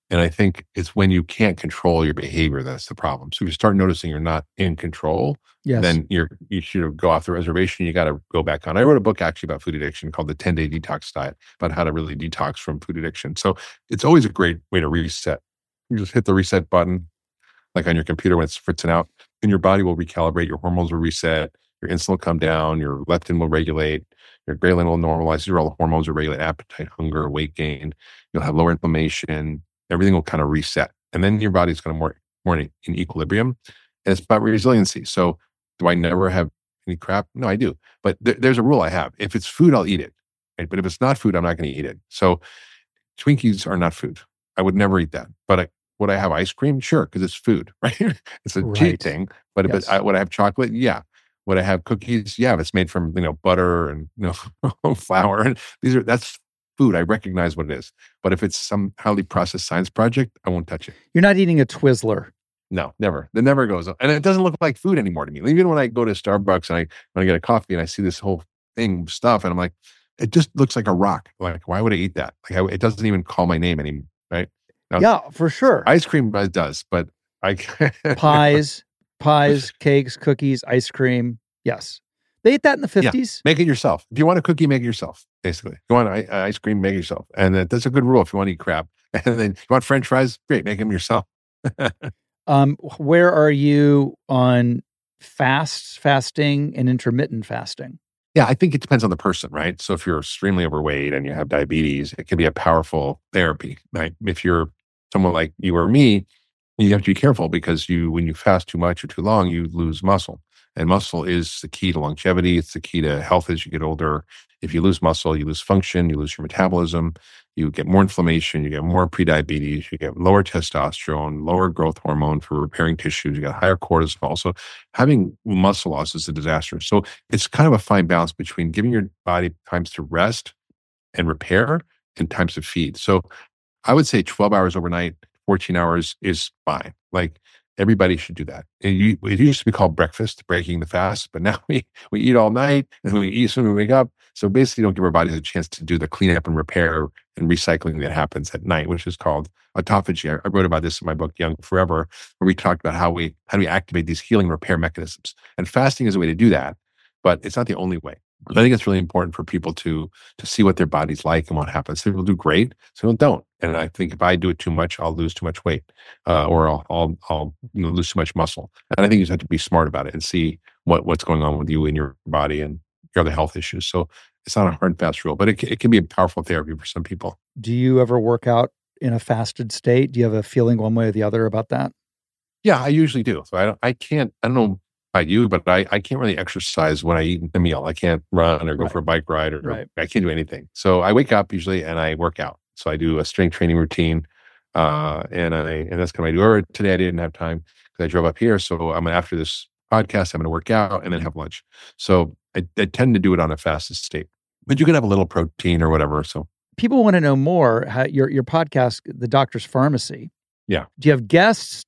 And I think it's when you can't control your behavior that's the problem. So if you start noticing you're not in control, Yes. then you should go off the reservation. You got to go back on. I wrote a book actually about food addiction called The 10-Day Detox Diet, about how to really detox from food addiction. So it's always a great way to reset. You just hit the reset button, like on your computer when it's fritzing out, and your body will recalibrate. Your hormones will reset. Your insulin will come down. Your leptin will regulate. Your ghrelin will normalize. These are all the hormones that regulate appetite, hunger, weight gain. You'll have lower inflammation. Everything will kind of reset. And then your body's going to more in equilibrium. And it's about resiliency. So do I never have any crap? No, I do. But there's a rule I have. If it's food, I'll eat it. Right? But if it's not food, I'm not going to eat it. So Twinkies are not food. I would never eat that. But would I have ice cream? Sure, because it's food, right? It's a cheat thing. But Yes. would I have chocolate? Yeah. Would I have cookies? Yeah. If it's made from butter and flour, and that's food. I recognize what it is. But if it's some highly processed science project, I won't touch it. You're not eating a Twizzler. No, never. It never goes. And it doesn't look like food anymore to me. Even when I go to Starbucks and when I get a coffee and I see this whole thing stuff, and I'm like, it just looks like a rock. Like, why would I eat that? Like, it doesn't even call my name anymore, right? Now, Yeah, for sure. ice cream does, but Pies, cakes, cookies, ice cream. Yes. They ate that in the 50s. Make it yourself. If you want a cookie, make it yourself, basically. If you want ice cream, make it yourself. And that's a good rule if you want to eat crap. And then you want French fries, great, make them yourself. Where are you on fasting and intermittent fasting? Yeah, I think it depends on the person, right? So if you're extremely overweight and you have diabetes, it can be a powerful therapy, right? If you're someone like you or me, you have to be careful because when you fast too much or too long, you lose muscle. And muscle is the key to longevity. It's the key to health as you get older. If you lose muscle, you lose function, you lose your metabolism, you get more inflammation, you get more prediabetes, you get lower testosterone, lower growth hormone for repairing tissues, you get higher cortisol. So having muscle loss is a disaster. So it's kind of a fine balance between giving your body times to rest and repair and times to feed. So I would say 12 hours overnight, 14 hours is fine. Like, everybody should do that. It used to be called breakfast, breaking the fast, but now we eat all night and we eat as soon as we wake up. So basically, don't give our bodies a chance to do the cleanup and repair and recycling that happens at night, which is called autophagy. I wrote about this in my book, Young Forever, where we talked about how we activate these healing repair mechanisms. And fasting is a way to do that, but it's not the only way. But I think it's really important for people to see what their body's like and what happens. Some people do great, some people don't. And I think if I do it too much, I'll lose too much weight, or I'll lose too much muscle. And I think you just have to be smart about it and see what's going on with you in your body and your other health issues. So it's not a hard and fast rule, but it can be a powerful therapy for some people. Do you ever work out in a fasted state? Do you have a feeling one way or the other about that? Yeah, I usually do. So I don't know about you, but I can't really exercise when I eat a meal. I can't run or go for a bike ride or I can't do anything. So I wake up usually and I work out. So I do a strength training routine, and that's kind of what I do. Or today I didn't have time because I drove up here. So after this podcast, I'm going to work out and then have lunch. So I tend to do it on a fasted state, but you can have a little protein or whatever. So people want to know more. How, your podcast, The Doctor's Pharmacy. Yeah. Do you have guests?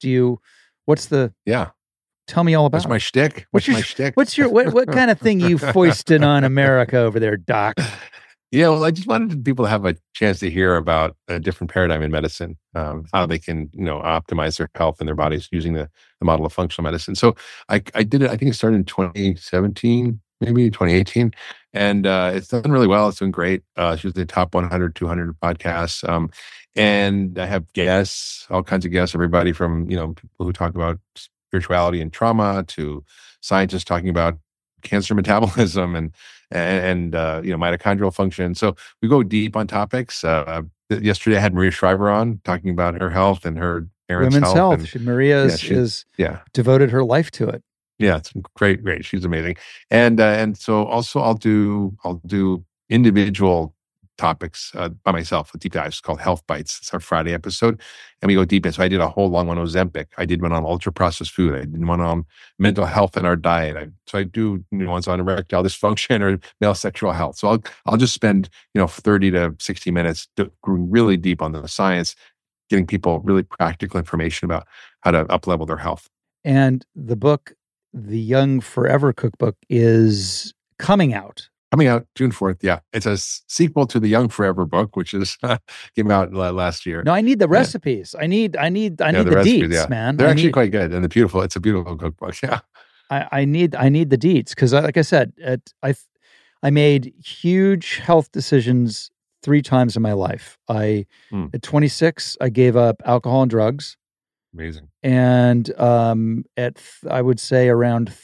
Tell me all about it. What's my shtick? What's my shtick? What kind of thing you foisted on America over there, Doc? Yeah, well, I just wanted people to have a chance to hear about a different paradigm in medicine, how they can, optimize their health and their bodies using the model of functional medicine. So I did it. I think it started in 2017, maybe 2018, and it's done really well. It's doing great. It's usually the top 100, 200 podcasts, and I have guests, all kinds of guests, everybody from people who talk about spirituality and trauma to scientists talking about cancer metabolism and mitochondrial function. So we go deep on topics. Yesterday I had Maria Shriver on talking about her health and her parents' women's health. And, Maria is devoted her life to it. Yeah, it's great. She's amazing. And so also I'll do individual topics by myself with deep dives called Health Bites. It's our Friday episode, and we go deep in. So I did a whole long one on Ozempic. I did one on ultra processed food. I did one on mental health in our diet. So I do ones on erectile dysfunction or male sexual health. So I'll just spend 30 to 60 minutes going really deep on the science, getting people really practical information about how to up-level their health. And the book, The Young Forever Cookbook, is coming out. Coming out June 4th. Yeah. It's a sequel to the Young Forever book, which is came out last year. No, I need the recipes. I need the recipes, deets, man. They're actually quite good, and it's a beautiful cookbook. Yeah. I need the deets because, like I said, I made huge health decisions 3 times in my life. At 26, I gave up alcohol and drugs. Amazing. And I would say around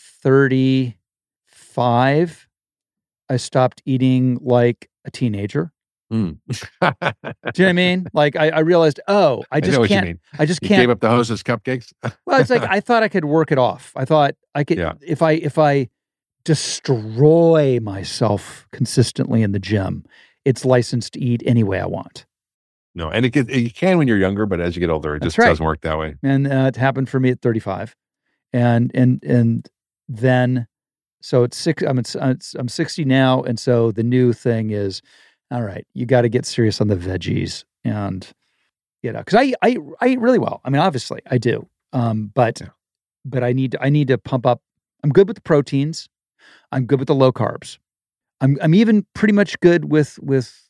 35, I stopped eating like a teenager. Do you know what I mean? Like I realized, I just can't. I just can't. Gave up the Hostess cupcakes. Well, it's like I thought I could work it off. I thought I could if I destroy myself consistently in the gym, it's licensed to eat any way I want. No, and you can when you're younger, but as you get older, it just doesn't work that way. And it happened for me at 35, and then so it's six. I'm 60 now, and so the new thing is, all right, you got to get serious on the veggies, and because I eat really well. I mean, obviously I do, but I need to pump up. I'm good with the proteins. I'm good with the low carbs. I'm even pretty much good with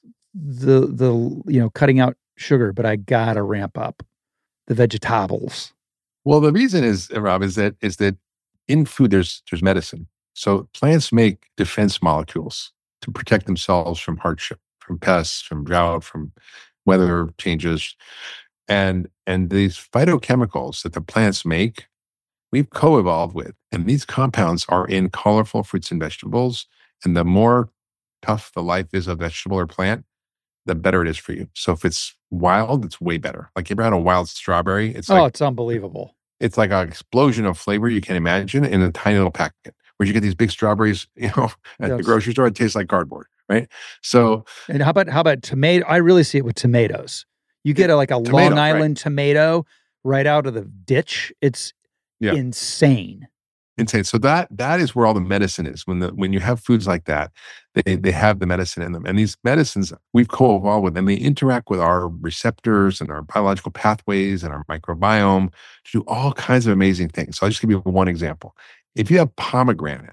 the cutting out sugar, but I gotta ramp up the vegetables. Well, the reason is, Rob, is that in food there's medicine. So plants make defense molecules to protect themselves from hardship, from pests, from drought, from weather changes, and these phytochemicals that the plants make, we've co-evolved with, and these compounds are in colorful fruits and vegetables. And the more tough the life is of vegetable or plant, the better it is for you. So if it's wild, it's way better. Like you ever had a wild strawberry? It's unbelievable. It's like an explosion of flavor you can imagine in a tiny little packet. Where you get these big strawberries, at the grocery store, it tastes like cardboard, right? So, and how about tomato? I really see it with tomatoes. You get a Long Island tomato right out of the ditch. It's insane. Insane. So that is where all the medicine is. When you have foods like that, they have the medicine in them. And these medicines, we've co-evolved with them. They interact with our receptors and our biological pathways and our microbiome to do all kinds of amazing things. So I'll just give you one example. If you have pomegranate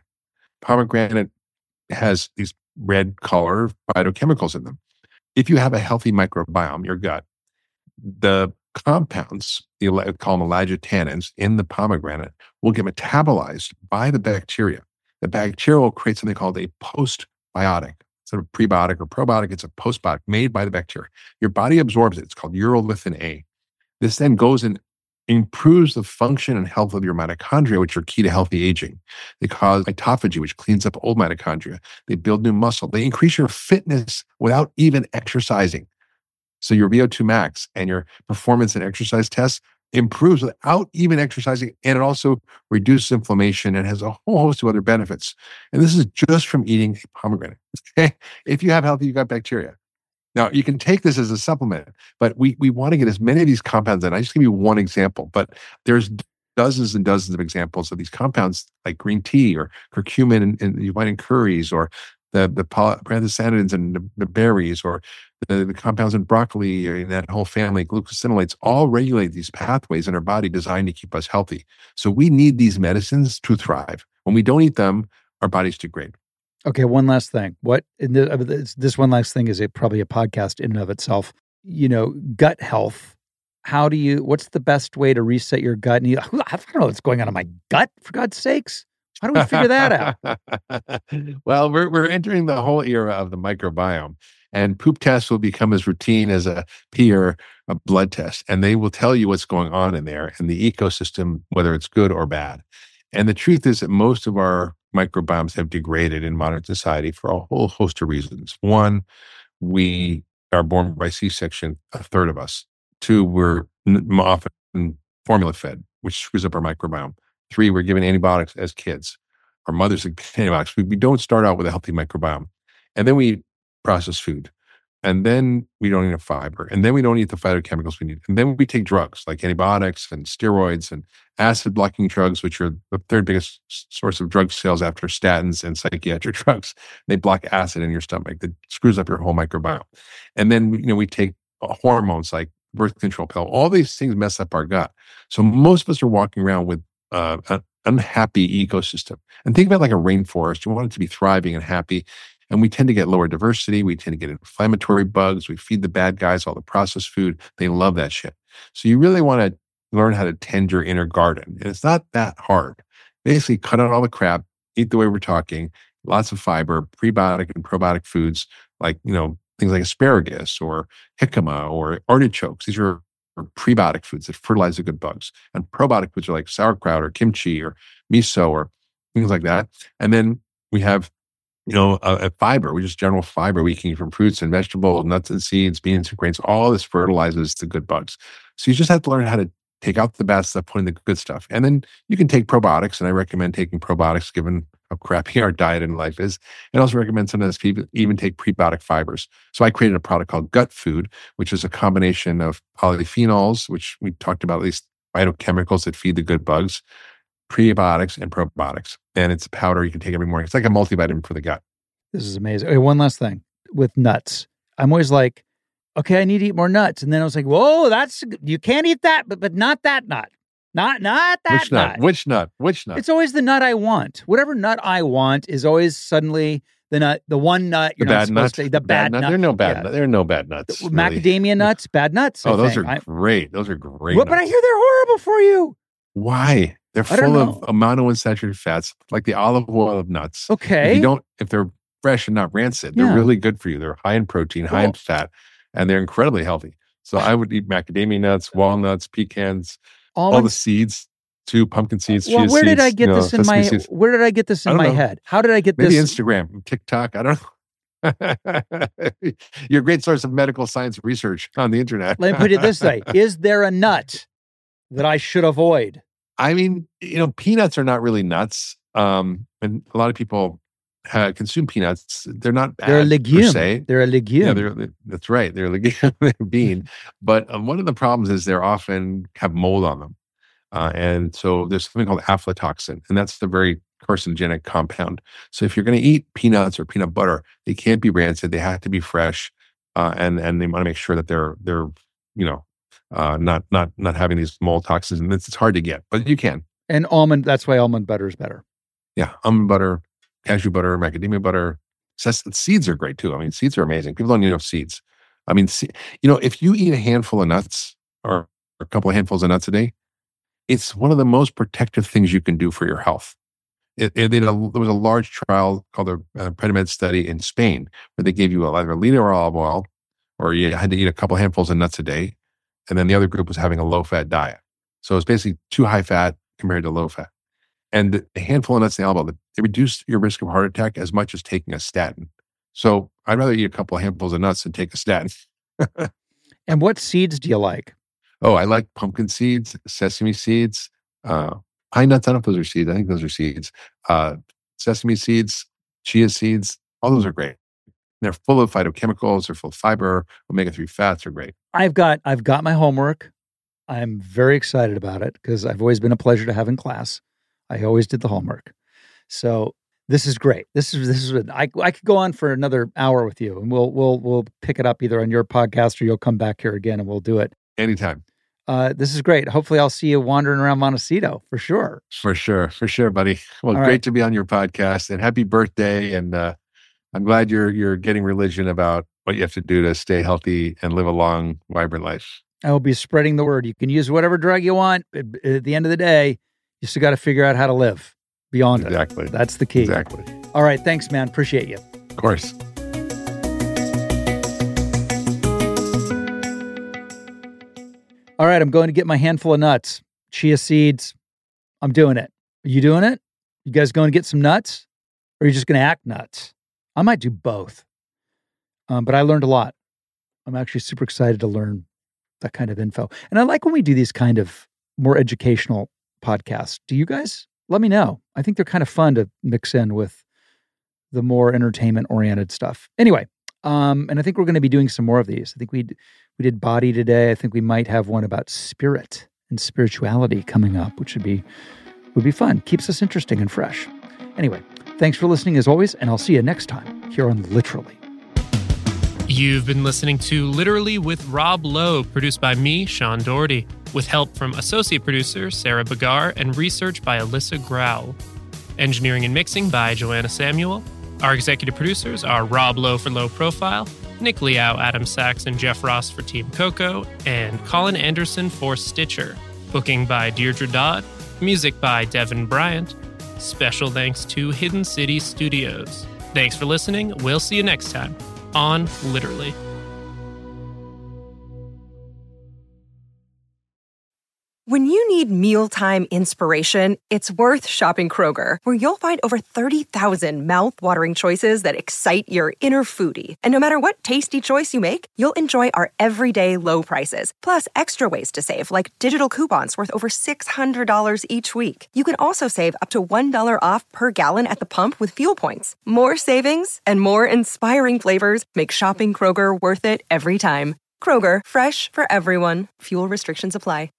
has these red color phytochemicals in them. If you have a healthy microbiome, your gut, the compounds, call them elagitannins, in the pomegranate will get metabolized by the bacteria. The bacteria will create something called a postbiotic. Instead of prebiotic or probiotic, it's a postbiotic made by the bacteria. Your body absorbs it. It's called urolithin A. This then goes and improves the function and health of your mitochondria, which are key to healthy aging. They cause autophagy, which cleans up old mitochondria. They build new muscle. They increase your fitness without even exercising. So your VO2 max and your performance in exercise tests improves without even exercising. And it also reduces inflammation and has a whole host of other benefits. And this is just from eating a pomegranate. Okay? If you have healthy gut bacteria. Now, you can take this as a supplement, but we want to get as many of these compounds in. I just give you one example, but there's dozens and dozens of examples of these compounds like green tea or curcumin and you find in curries, or the proanthocyanidins and the berries, or the compounds in broccoli, or in that whole family, glucosinolates, all regulate these pathways in our body designed to keep us healthy. So we need these medicines to thrive. When we don't eat them, our bodies degrade. Okay, one last thing. This one last thing is probably a podcast in and of itself. Gut health. What's the best way to reset your gut? And I don't know what's going on in my gut, for God's sakes. How do we figure that out? Well, we're entering the whole era of the microbiome, and poop tests will become as routine as a pee or a blood test, and they will tell you what's going on in there and the ecosystem, whether it's good or bad. And the truth is that most of our microbiomes have degraded in modern society for a whole host of reasons. One, we are born by C-section, a third of us. Two, we're often formula fed, which screws up our microbiome. Three, we're given antibiotics as kids. Our mothers give antibiotics. We don't start out with a healthy microbiome. And then we eat processed food. And then we don't eat fiber. And then we don't eat the phytochemicals we need. And then we take drugs like antibiotics and steroids and acid blocking drugs, which are the third biggest source of drug sales after statins and psychiatric drugs. They block acid in your stomach that screws up your whole microbiome. And then we take hormones like birth control pill. All these things mess up our gut. So most of us are walking around with an unhappy ecosystem. And think about like a rainforest. You want it to be thriving and happy. And we tend to get lower diversity. We tend to get inflammatory bugs. We feed the bad guys all the processed food. They love that shit. So you really want to learn how to tend your inner garden. And it's not that hard. Basically, cut out all the crap, eat the way we're talking, lots of fiber, prebiotic and probiotic foods like, things like asparagus or jicama or artichokes. These are prebiotic foods that fertilize the good bugs. And probiotic foods are like sauerkraut or kimchi or miso or things like that. And then we have, a fiber, which is general fiber we can eat from fruits and vegetables, nuts and seeds, beans and grains. All this fertilizes the good bugs. So you just have to learn how to take out the bad stuff, put in the good stuff. And then you can take probiotics, and I recommend taking probiotics given how crappy our diet and life is. And also recommend sometimes people even take prebiotic fibers. So I created a product called Gut Food, which is a combination of polyphenols, which we talked about, at least phytochemicals that feed the good bugs, prebiotics and probiotics. And it's a powder you can take every morning. It's like a multivitamin for the gut. This is amazing. Okay, one last thing with nuts. I'm always like, okay, I need to eat more nuts. And then I was like, whoa, you can't eat that, but not that nut. Not that Which nut? Which nut? Which nut? It's always the nut I want. Whatever nut I want is always suddenly the one nut you're not supposed to. The bad nut. There are no bad nuts. There are no bad nuts. Really. Macadamia nuts, bad nuts. Oh, those are great. Those are great. But I hear they're horrible for you. Why? They're full of monounsaturated fats, like the olive oil of nuts. Okay. If they're fresh and not rancid, they're really good for you. They're high in protein, high in fat, and they're incredibly healthy. So I would eat macadamia nuts, walnuts, pecans, all the seeds too, pumpkin seeds, chia seeds. Where did I get this in my seeds. Where did I get this in my head? How did I get this? Maybe Instagram, TikTok, I don't know. You're a great source of medical science research on the internet. Let me put it this way. Is there a nut that I should avoid? I mean, peanuts are not really nuts. And a lot of people consume peanuts. They're not bad. They're a legume. Per se. They're a legume. Yeah, that's right. They're a legume. They're a bean. But one of the problems is they're often have mold on them. And so there's something called aflatoxin, and that's the very carcinogenic compound. So if you're going to eat peanuts or peanut butter, they can't be rancid. They have to be fresh. And they want to make sure that they're not having these mold toxins. And it's hard to get, but you can. And that's why almond butter is better. Yeah. Almond butter, cashew butter, macadamia butter. Seeds are great too. I mean, seeds are amazing. People don't need enough seeds. I mean, if you eat a handful of nuts or a couple of handfuls of nuts a day, it's one of the most protective things you can do for your health. There was a large trial called the Predimed study in Spain, where they gave you either a liter of olive oil, or you had to eat a couple handfuls of nuts a day. And then the other group was having a low-fat diet. So it's basically too high fat compared to low fat. And a handful of nuts and olive oil, they reduce your risk of heart attack as much as taking a statin. So I'd rather eat a couple of handfuls of nuts than take a statin. And what seeds do you like? Oh, I like pumpkin seeds, sesame seeds, pine nuts. I don't know if those are seeds. I think those are seeds. Sesame seeds, chia seeds, all those are great. They're full of phytochemicals. They're full of fiber. Omega-3 fats are great. I've got my homework. I'm very excited about it because I've always been a pleasure to have in class. I always did the homework. So this is great. I could go on for another hour with you, and we'll pick it up either on your podcast or you'll come back here again and we'll do it. Anytime. This is great. Hopefully I'll see you wandering around Montecito for sure. For sure, buddy. Well, great to be on your podcast, and happy birthday. And I'm glad you're getting religion about what you have to do to stay healthy and live a long, vibrant life. I will be spreading the word. You can use whatever drug you want. At the end of the day, you still got to figure out how to live beyond it. Exactly. That's the key. Exactly. All right. Thanks, man. Appreciate you. Of course. All right. I'm going to get my handful of nuts, chia seeds. I'm doing it. Are you doing it? You guys going to get some nuts? Or are you just going to act nuts? I might do both. But I learned a lot. I'm actually super excited to learn that kind of info. And I like when we do these kind of more educational podcasts. Do you guys? Let me know. I think they're kind of fun to mix in with the more entertainment-oriented stuff. Anyway, and I think we're going to be doing some more of these. I think we did body today. I think we might have one about spirit and spirituality coming up, which would be fun. Keeps us interesting and fresh. Anyway, thanks for listening as always, and I'll see you next time here on Literally. You've been listening to Literally with Rob Lowe, produced by me, Sean Doherty, with help from associate producer Sarah Bagar and research by Alyssa Grau. Engineering and mixing by Joanna Samuel. Our executive producers are Rob Lowe for Low Profile, Nick Liao, Adam Sachs, and Jeff Ross for Team Coco, and Colin Anderson for Stitcher. Booking by Deirdre Dodd. Music by Devin Bryant. Special thanks to Hidden City Studios. Thanks for listening. We'll see you next time on Literally. When you need mealtime inspiration, it's worth shopping Kroger, where you'll find over 30,000 mouth-watering choices that excite your inner foodie. And no matter what tasty choice you make, you'll enjoy our everyday low prices, plus extra ways to save, like digital coupons worth over $600 each week. You can also save up to $1 off per gallon at the pump with fuel points. More savings and more inspiring flavors make shopping Kroger worth it every time. Kroger, fresh for everyone. Fuel restrictions apply.